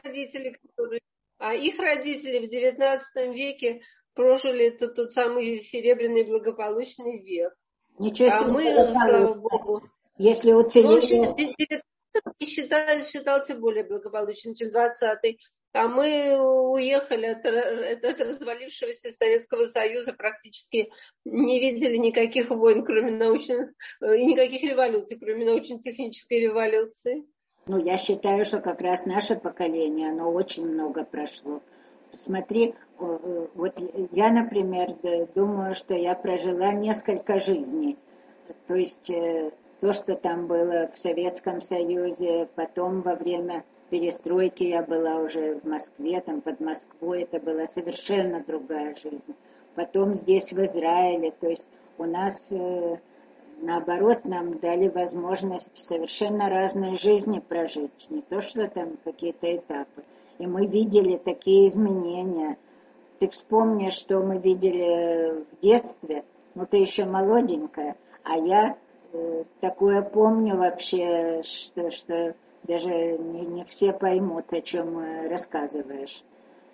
А их родители в 19 веке прожили тот самый серебряный благополучный век. Ничего себе, мы, слава Богу, если уцелели... считался более благополучным, чем 20-й. А мы уехали от развалившегося Советского Союза, практически не видели никаких войн, кроме научных, и никаких революций, кроме научно-технической революции. Ну, я считаю, что как раз наше поколение, оно очень много прошло. Смотри, вот я, например, думаю, что я прожила несколько жизней. То есть то, что там было в Советском Союзе, потом во время перестройки я была уже в Москве, там под Москвой, это была совершенно другая жизнь. Потом здесь, в Израиле, то есть у нас... Наоборот, нам дали возможность совершенно разные жизни прожить, не то что там какие-то этапы. И мы видели такие изменения. Ты вспомни, что мы видели в детстве, ну ты еще молоденькая, а я такое помню вообще, что даже не все поймут, о чем рассказываешь.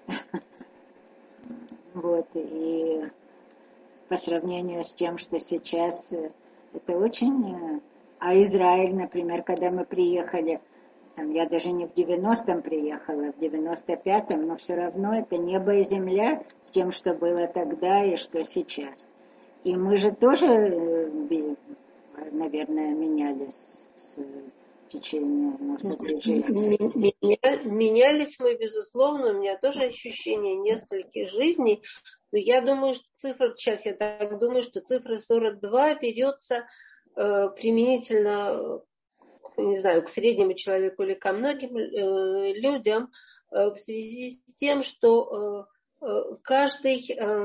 Вот, и по сравнению с тем, что сейчас... Это очень... А Израиль, например, когда мы приехали, там, я даже не в 90-м приехала, в 95-м, но все равно это небо и земля с тем, что было тогда и что сейчас. И мы же тоже, наверное, менялись в течение нашей жизни. Менялись мы, безусловно, у меня тоже ощущение нескольких жизней. Но я думаю, что цифра 42 берется применительно, не знаю, к среднему человеку или ко многим людям в связи с тем, что каждый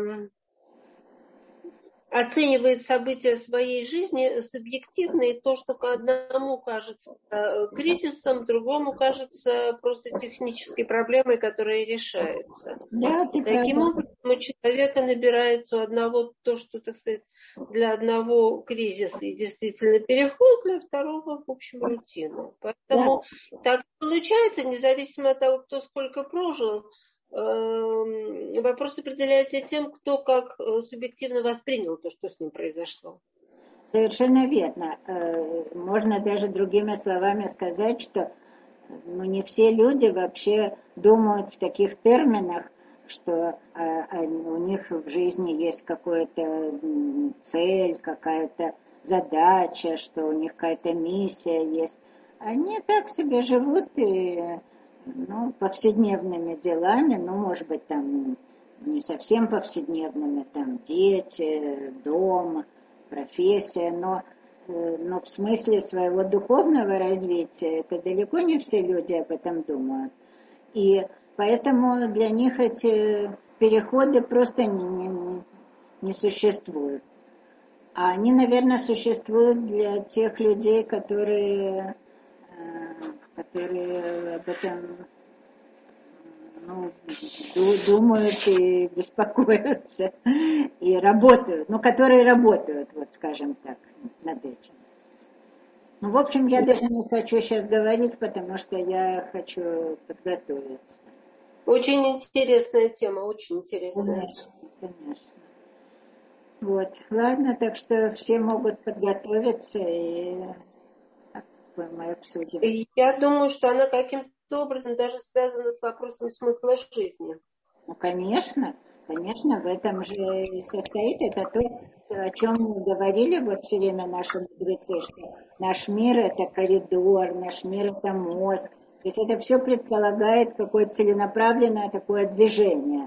оценивает события своей жизни субъективно, и то, что одному кажется кризисом, другому кажется просто технической проблемой, которая решается. Да, ты Таким права. образом, у человека набирается у одного то, что, так сказать, для одного кризис и действительно переход, для второго, в общем, рутина. Поэтому так получается, независимо от того, кто сколько прожил, вопрос определяется тем, кто как субъективно воспринял то, что с ним произошло. Совершенно верно. Можно даже другими словами сказать, что не все люди вообще думают в таких терминах, что у них в жизни есть какая-то цель, какая-то задача, что у них какая-то миссия есть. Они так себе живут и повседневными делами, может быть, там не совсем повседневными, там дети, дом, профессия, но в смысле своего духовного развития это далеко не все люди об этом думают. И поэтому для них эти переходы просто не существуют. А они, наверное, существуют для тех людей, которые об этом думают и беспокоятся, и работают, которые работают, скажем так, над этим. В общем, я даже не хочу сейчас говорить, потому что я хочу подготовиться. Очень интересная тема, очень интересная. Конечно. Ладно, так что все могут подготовиться и мы обсудим. Я думаю, что она каким-то образом даже связана с вопросом смысла жизни. Конечно, в этом же и состоит. Это то, о чем мы говорили все время наши мудрецы, что наш мир это коридор, наш мир это мозг. То есть это все предполагает какое-то целенаправленное такое движение.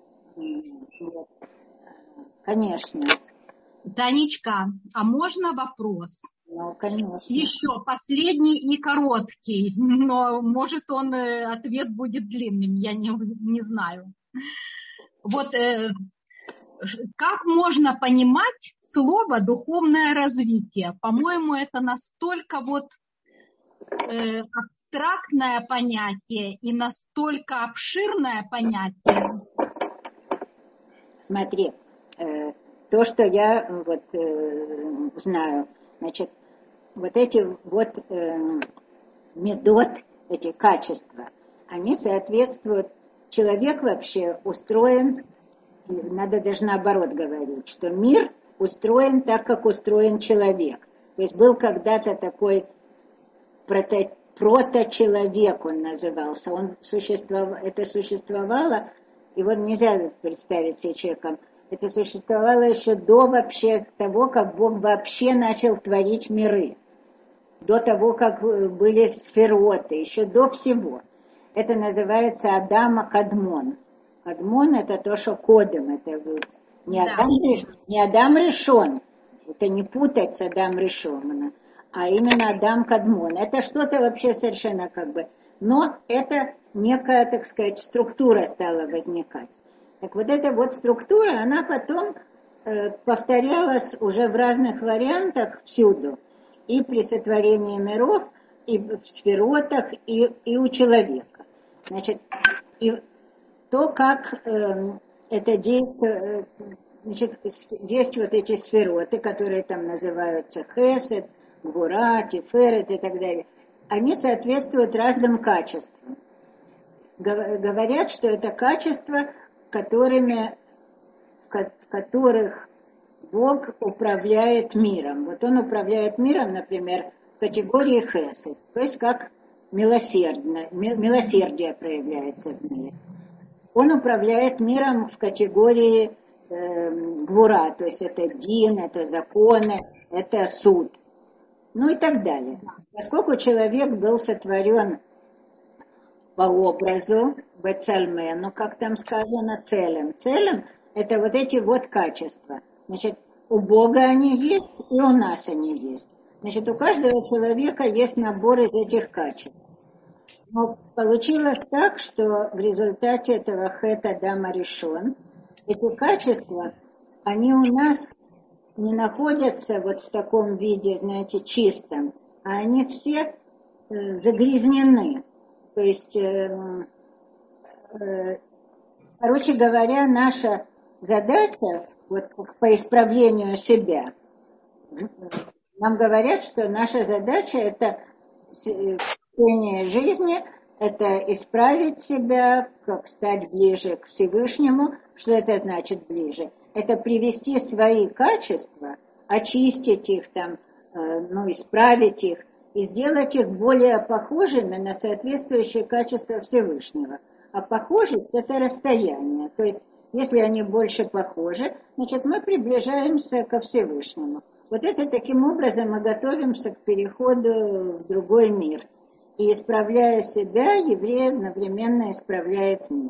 Конечно. Танечка, а можно вопрос? Конечно. Еще последний и короткий, но может ответ будет длинным, я не знаю. Как можно понимать слово «духовное развитие»? По-моему, это настолько абстрактное понятие и настолько обширное понятие. Смотри, то, что я знаю, значит, эти медот, эти качества, они соответствуют. Человек вообще устроен, надо даже наоборот говорить, что мир устроен так, как устроен человек. То есть был когда-то такой проточеловек, он назывался. Это существовало, его нельзя представить себе человеком. Это существовало еще до вообще того, как Бог вообще начал творить миры. До того, как были сфероты, еще до всего. Это называется Адам Кадмон. Кадмон это то, что кодом. Это не Адам Ришон. Это не путать с Адам Ришоном, а именно Адам Кадмон. Это что-то вообще совершенно Но это некая, так сказать, структура стала возникать. Так эта структура, она потом повторялась уже в разных вариантах всюду. И при сотворении миров, и в сферотах, и у человека. Значит, и то, как это действует, есть эти сфероты, которые там называются Хесед, Гвура, Тиферет и так далее. Они соответствуют разным качествам. Говорят, что это качества, в которых Бог управляет миром. Он управляет миром, например, в категории Хесед, то есть как милосердие проявляется в мире. Он управляет миром в категории Гвура, то есть это дин, это законы, это суд, и так далее. Поскольку человек был сотворен по образу, бецальмену, как там сказано, целым. Целым это эти качества. Значит, у Бога они есть, и у нас они есть. Значит, у каждого человека есть набор из этих качеств. Но получилось так, что в результате этого Хет Адама Ришон эти качества, они у нас не находятся вот в таком виде, знаете, чистом, а они все загрязнены. То есть, короче говоря, наша задача вот по исправлению себя, нам говорят, что наша задача это в течение жизни, это исправить себя, как стать ближе к Всевышнему. Что это значит ближе? Это привести свои качества, очистить их там, исправить их и сделать их более похожими на соответствующие качества Всевышнего. А похожесть – это расстояние. То есть, если они больше похожи, значит, мы приближаемся ко Всевышнему. Вот это таким образом мы готовимся к переходу в другой мир. И исправляя себя, еврей одновременно исправляет мир.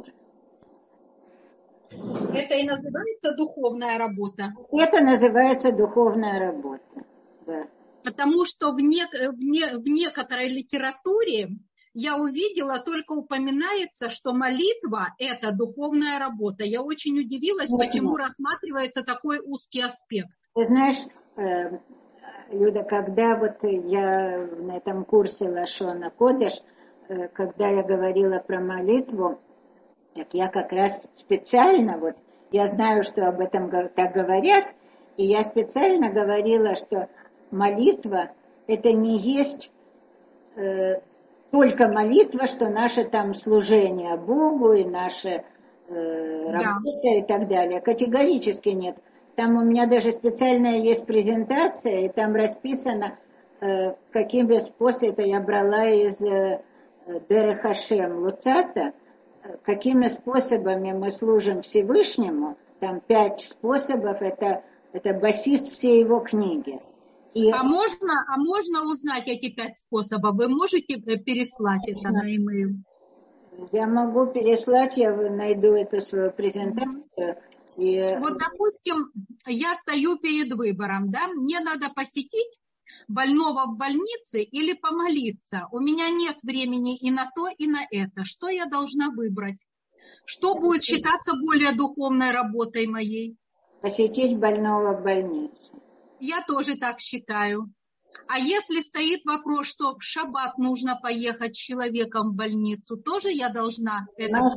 Это и называется духовная работа. Это называется духовная работа. Да. Потому что в некоторой литературе я увидела, только упоминается, что молитва – это духовная работа. Я очень удивилась, почему рассматривается такой узкий аспект. Ты знаешь, Люда, когда вот я на этом курсе Лашона Кодеш, когда я говорила про молитву, так я как раз специально, вот я знаю, что об этом так говорят, и я специально говорила, что молитва это не есть только молитва, что наше там служение Богу и наша работа и так далее. Категорически нет. Там у меня даже специальная есть презентация, и там расписано, какими способами я брала из Дерех Хашем Луцата, какими способами мы служим Всевышнему. Там 5 способов, это басис всей его книги. И... А можно узнать эти 5 способов? Вы можете переслать это на e-mail? Я могу переслать, я найду эту свою презентацию. И... Вот, допустим, я стою перед выбором, да, мне надо посетить больного в больнице или помолиться. У меня нет времени и на то, и на это. Что я должна выбрать? Что будет считаться более духовной работой моей? Посетить больного в больнице. Я тоже так считаю. А если стоит вопрос, что в шаббат нужно поехать с человеком в больницу, тоже я должна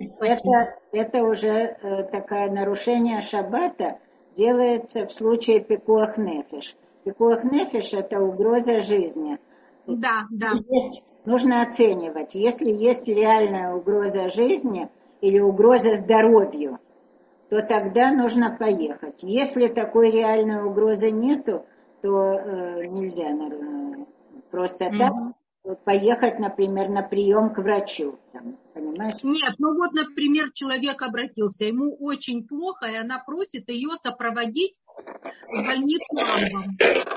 это уже такое нарушение шаббата делается в случае пикуах нефеш. Пикуах нефеш – это угроза жизни. Да. Нужно оценивать, если есть реальная угроза жизни или угроза здоровью, то тогда нужно поехать. Если такой реальной угрозы нету, то нельзя просто так поехать, например, на прием к врачу. Там, понимаешь? Нет, например, человек обратился, ему очень плохо, и она просит ее сопроводить в больницу Рамбам.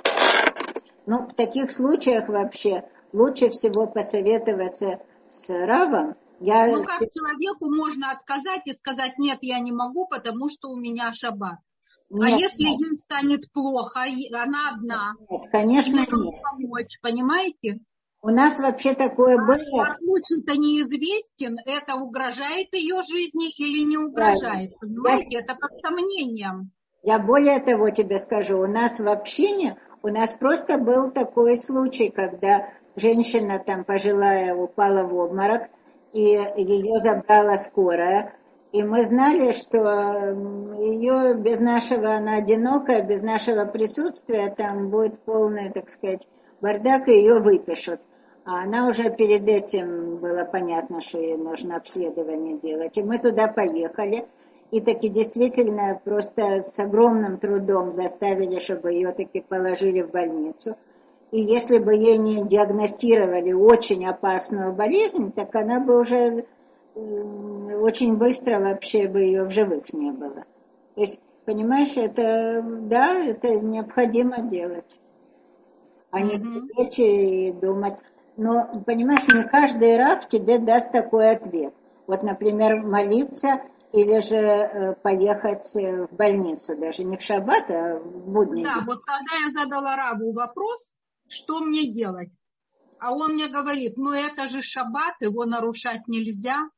В таких случаях вообще лучше всего посоветоваться с Равом. Как человеку можно отказать и сказать, нет, я не могу, потому что у меня шаббат. Нет, а если ей станет плохо, она одна, нет, конечно, ей нужно помочь, понимаете? У нас вообще такое было. А случай-то неизвестен, это угрожает ее жизни или не угрожает, понимаете? Это под сомнением. Я более того тебе скажу, у нас в общине, у нас просто был такой случай, когда женщина там пожилая упала в обморок, и ее забрала скорая. И мы знали, что ее без нашего, она одинокая, без нашего присутствия, там будет полный, так сказать, бардак, и ее выпишут. А она уже перед этим было понятно, что ей нужно обследование делать. И мы туда поехали, и таки действительно просто с огромным трудом заставили, чтобы ее таки положили в больницу. И если бы ей не диагностировали очень опасную болезнь, так она бы уже... очень быстро вообще бы ее в живых не было. То есть, понимаешь, это необходимо делать. А не сидеть и думать. Но, понимаешь, не каждый рав тебе даст такой ответ. Вот, например, молиться или же поехать в больницу, даже не в шаббат, а в будний. Да, вот когда я задала раву вопрос, что мне делать? А он мне говорит, это же шаббат, его нарушать нельзя.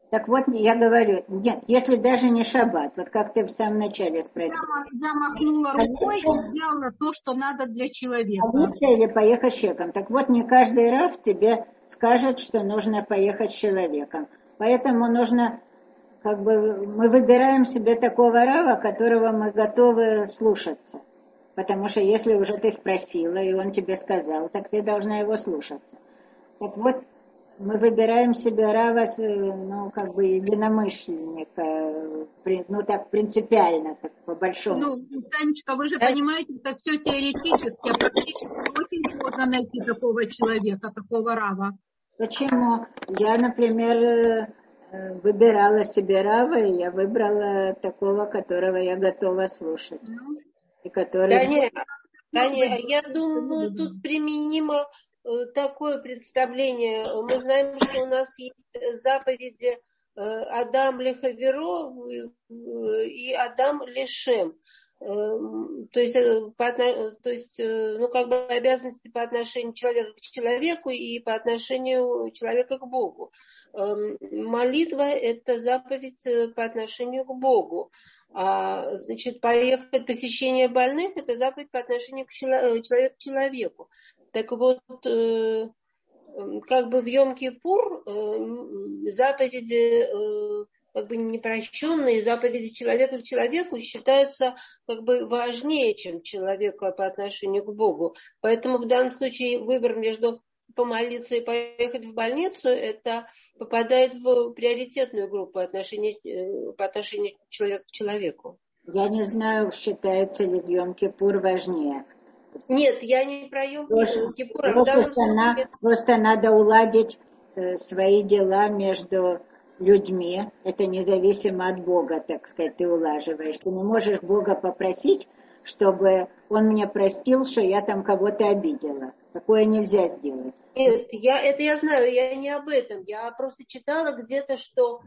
Так вот, я говорю, нет, если даже не шаббат, вот как ты в самом начале спросил. Я махнула рукой и сделала то, что надо для человека. Или поехать с человеком. Так вот, не каждый рав тебе скажет, что нужно поехать с человеком. Поэтому нужно, мы выбираем себе такого рава, которого мы готовы слушаться. Потому что если уже ты спросила, и он тебе сказал, так ты должна его слушаться. Так вот, мы выбираем себе рава, единомышленника, так принципиально, так по-большому. Танечка, вы же понимаете, это все теоретически, а практически очень сложно найти такого человека, такого рава. Почему? Я, например, выбирала себе рава, и я выбрала такого, которого я готова слушать. И который... Я думаю, тут применимо такое представление. Мы знаем, что у нас есть заповеди Адам Лехаверо и Адам Лешем. То есть обязанности по отношению человека к человеку и по отношению человека к Богу. Молитва – это заповедь по отношению к Богу. Поехать посещение больных – это заповедь по отношению к человеку к человеку. Так вот, в Йом-Кипур заповеди непрощенные, заповеди человека к человеку считаются важнее, чем человека по отношению к Богу. Поэтому в данном случае выбор между помолиться и поехать в больницу, это попадает в приоритетную группу по отношению человека к человеку. Я не знаю, считается ли в Йом-Кипур важнее. Нет, я не про Йом-Кипур. Просто надо уладить свои дела между людьми. Это независимо от Бога, так сказать, ты улаживаешь. Ты не можешь Бога попросить, чтобы Он мне простил, что я там кого-то обидела. Такое нельзя сделать. Нет, я знаю, я не об этом. Я просто читала где-то, что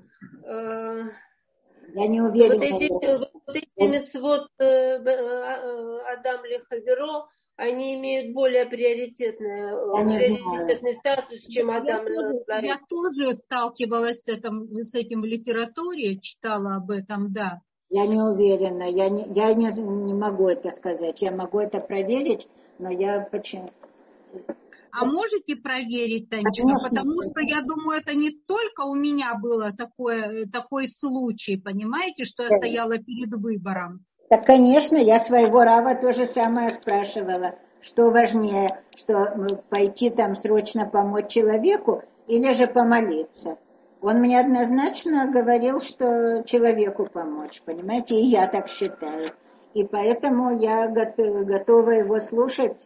я не уверена. Эти мицвот Адам Лехаверо, они имеют более приоритетный статус, чем Адам Лехаверо. Я тоже сталкивалась с этим в литературе, читала об этом, да. Я не уверена, я не могу это сказать. Я могу это проверить, но я почему... А можете проверить, Танечка? Потому что я думаю, это не только у меня было такой случай, понимаете, что я стояла перед выбором. Так, конечно, я своего рава то же самое спрашивала. Что важнее, что пойти там срочно помочь человеку или же помолиться? Он мне однозначно говорил, что человеку помочь, понимаете, и я так считаю. И поэтому я готова его слушать.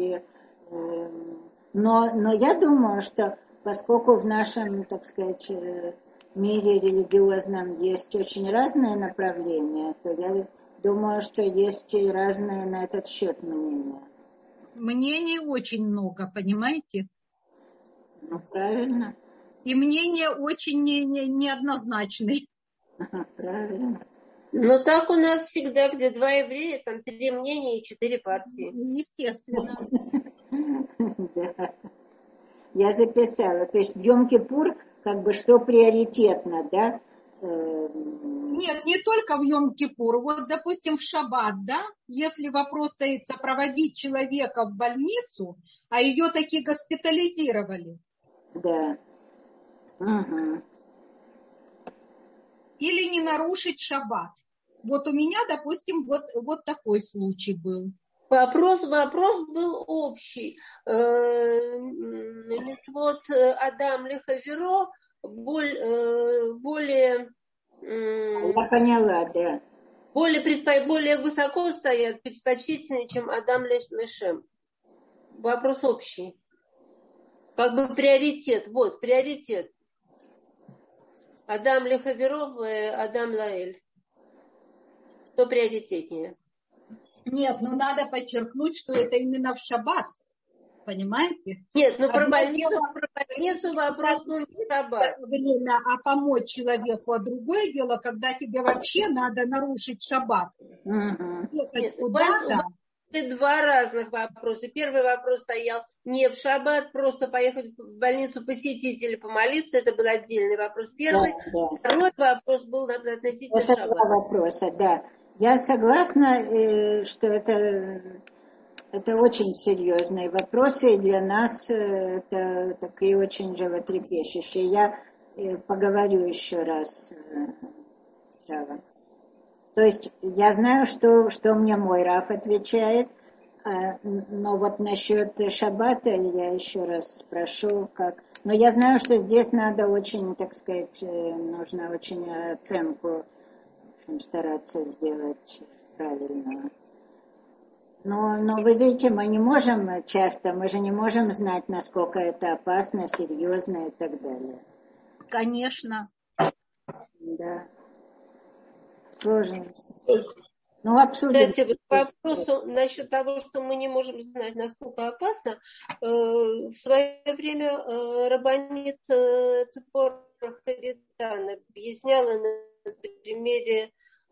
Но я думаю, что поскольку в нашем, так сказать, мире религиозном есть очень разные направления, то я думаю, что есть и разные на этот счет мнения. Мнений очень много, понимаете? Ну, правильно. И мнения очень неоднозначные. Правильно. Но так у нас всегда, где два еврея, там 3 мнения и 4 партии. Естественно. Да. Я записала. То есть в Йом-Кипур что приоритетно, да? Нет, не только в Йом-Кипур. Вот, допустим, в Шаббат, да? Если вопрос стоит сопроводить человека в больницу, а ее таки госпитализировали. Да. Угу. Или не нарушить Шаббат. Вот у меня, допустим, вот такой случай был. Вопрос был общий. Мицвот Адам Лехаверо более... Я поняла, да. Более высоко стоят, предпочтительнее, чем Адам Лешем. Вопрос общий. Приоритет. Вот, приоритет. Адам Лехаверо, Адам Лаэль. Что приоритетнее? Нет, надо подчеркнуть, что это именно в Шаббат. Понимаете? Нет, про больницу вопрос был не в Шаббат. Время, а помочь человеку. А другое дело, когда тебе вообще надо нарушить Шаббат. Нет, два разных вопроса. Первый вопрос стоял не в шаббат, просто поехать в больницу посетить или помолиться. Это был отдельный вопрос. Первый. Да. Второй вопрос был относительно Это шаббата. два вопроса, да. Я согласна, что это очень серьезные вопросы, и для нас это такие очень животрепещущие. Я поговорю еще раз с Равом. То есть я знаю, что мне мой Рав отвечает, но вот насчет шаббата я еще раз спрошу, как. Но я знаю, что здесь надо очень, так сказать, нужно очень оценку, в общем, стараться сделать правильно. Но вы видите, мы не можем часто, мы же не можем знать, насколько это опасно, серьезно и так далее. Конечно. Да. Сложно. Ну, обсудим. Кстати, вот к вопросу насчет того, что мы не можем знать, насколько опасно, в свое время рабанит Ципора Харитан объясняла на примере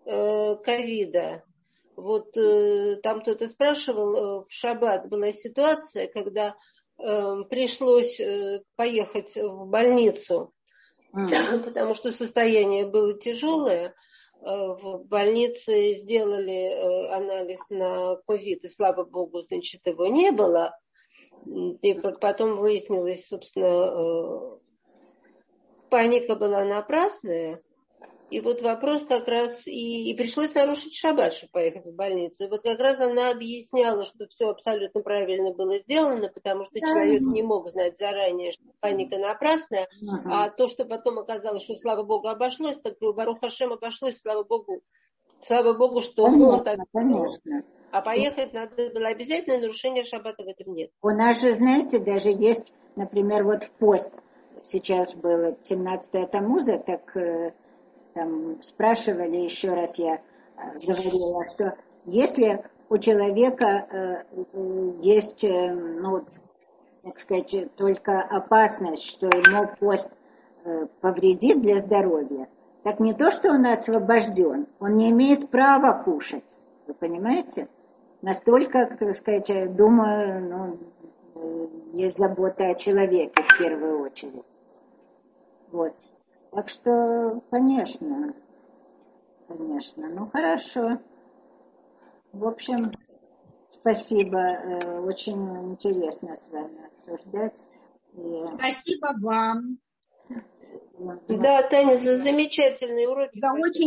ковида. Вот там кто-то спрашивал, в шаббат была ситуация, когда пришлось поехать в больницу, потому что состояние было тяжелое. В больнице сделали анализ на ковид, и слава богу, значит, его не было. И потом выяснилось, собственно, паника была напрасная. И вот вопрос как раз, и пришлось нарушить шаббат, чтобы поехать в больницу. И вот как раз она объясняла, что все абсолютно правильно было сделано, потому что человек не мог знать заранее, что паника напрасная, а то, что потом оказалось, что, слава богу, обошлось, так Барух Хашем обошлось, слава богу, что он так сделал. А поехать надо было обязательно, нарушения шаббата в этом нет. У нас же, знаете, даже есть, например, вот в пост, сейчас было 17-е Тамуза, так там спрашивали, еще раз я говорила, что если у человека есть, ну, так сказать, только опасность, что ему пост повредит для здоровья, так не то, что он освобожден, он не имеет права кушать, вы понимаете? Настолько, так сказать, думаю, есть забота о человеке в первую очередь. Вот. Так что, конечно. Ну, хорошо. В общем, спасибо. Очень интересно с вами обсуждать. Спасибо вам. Да, Таня, за замечательные уроки. За очень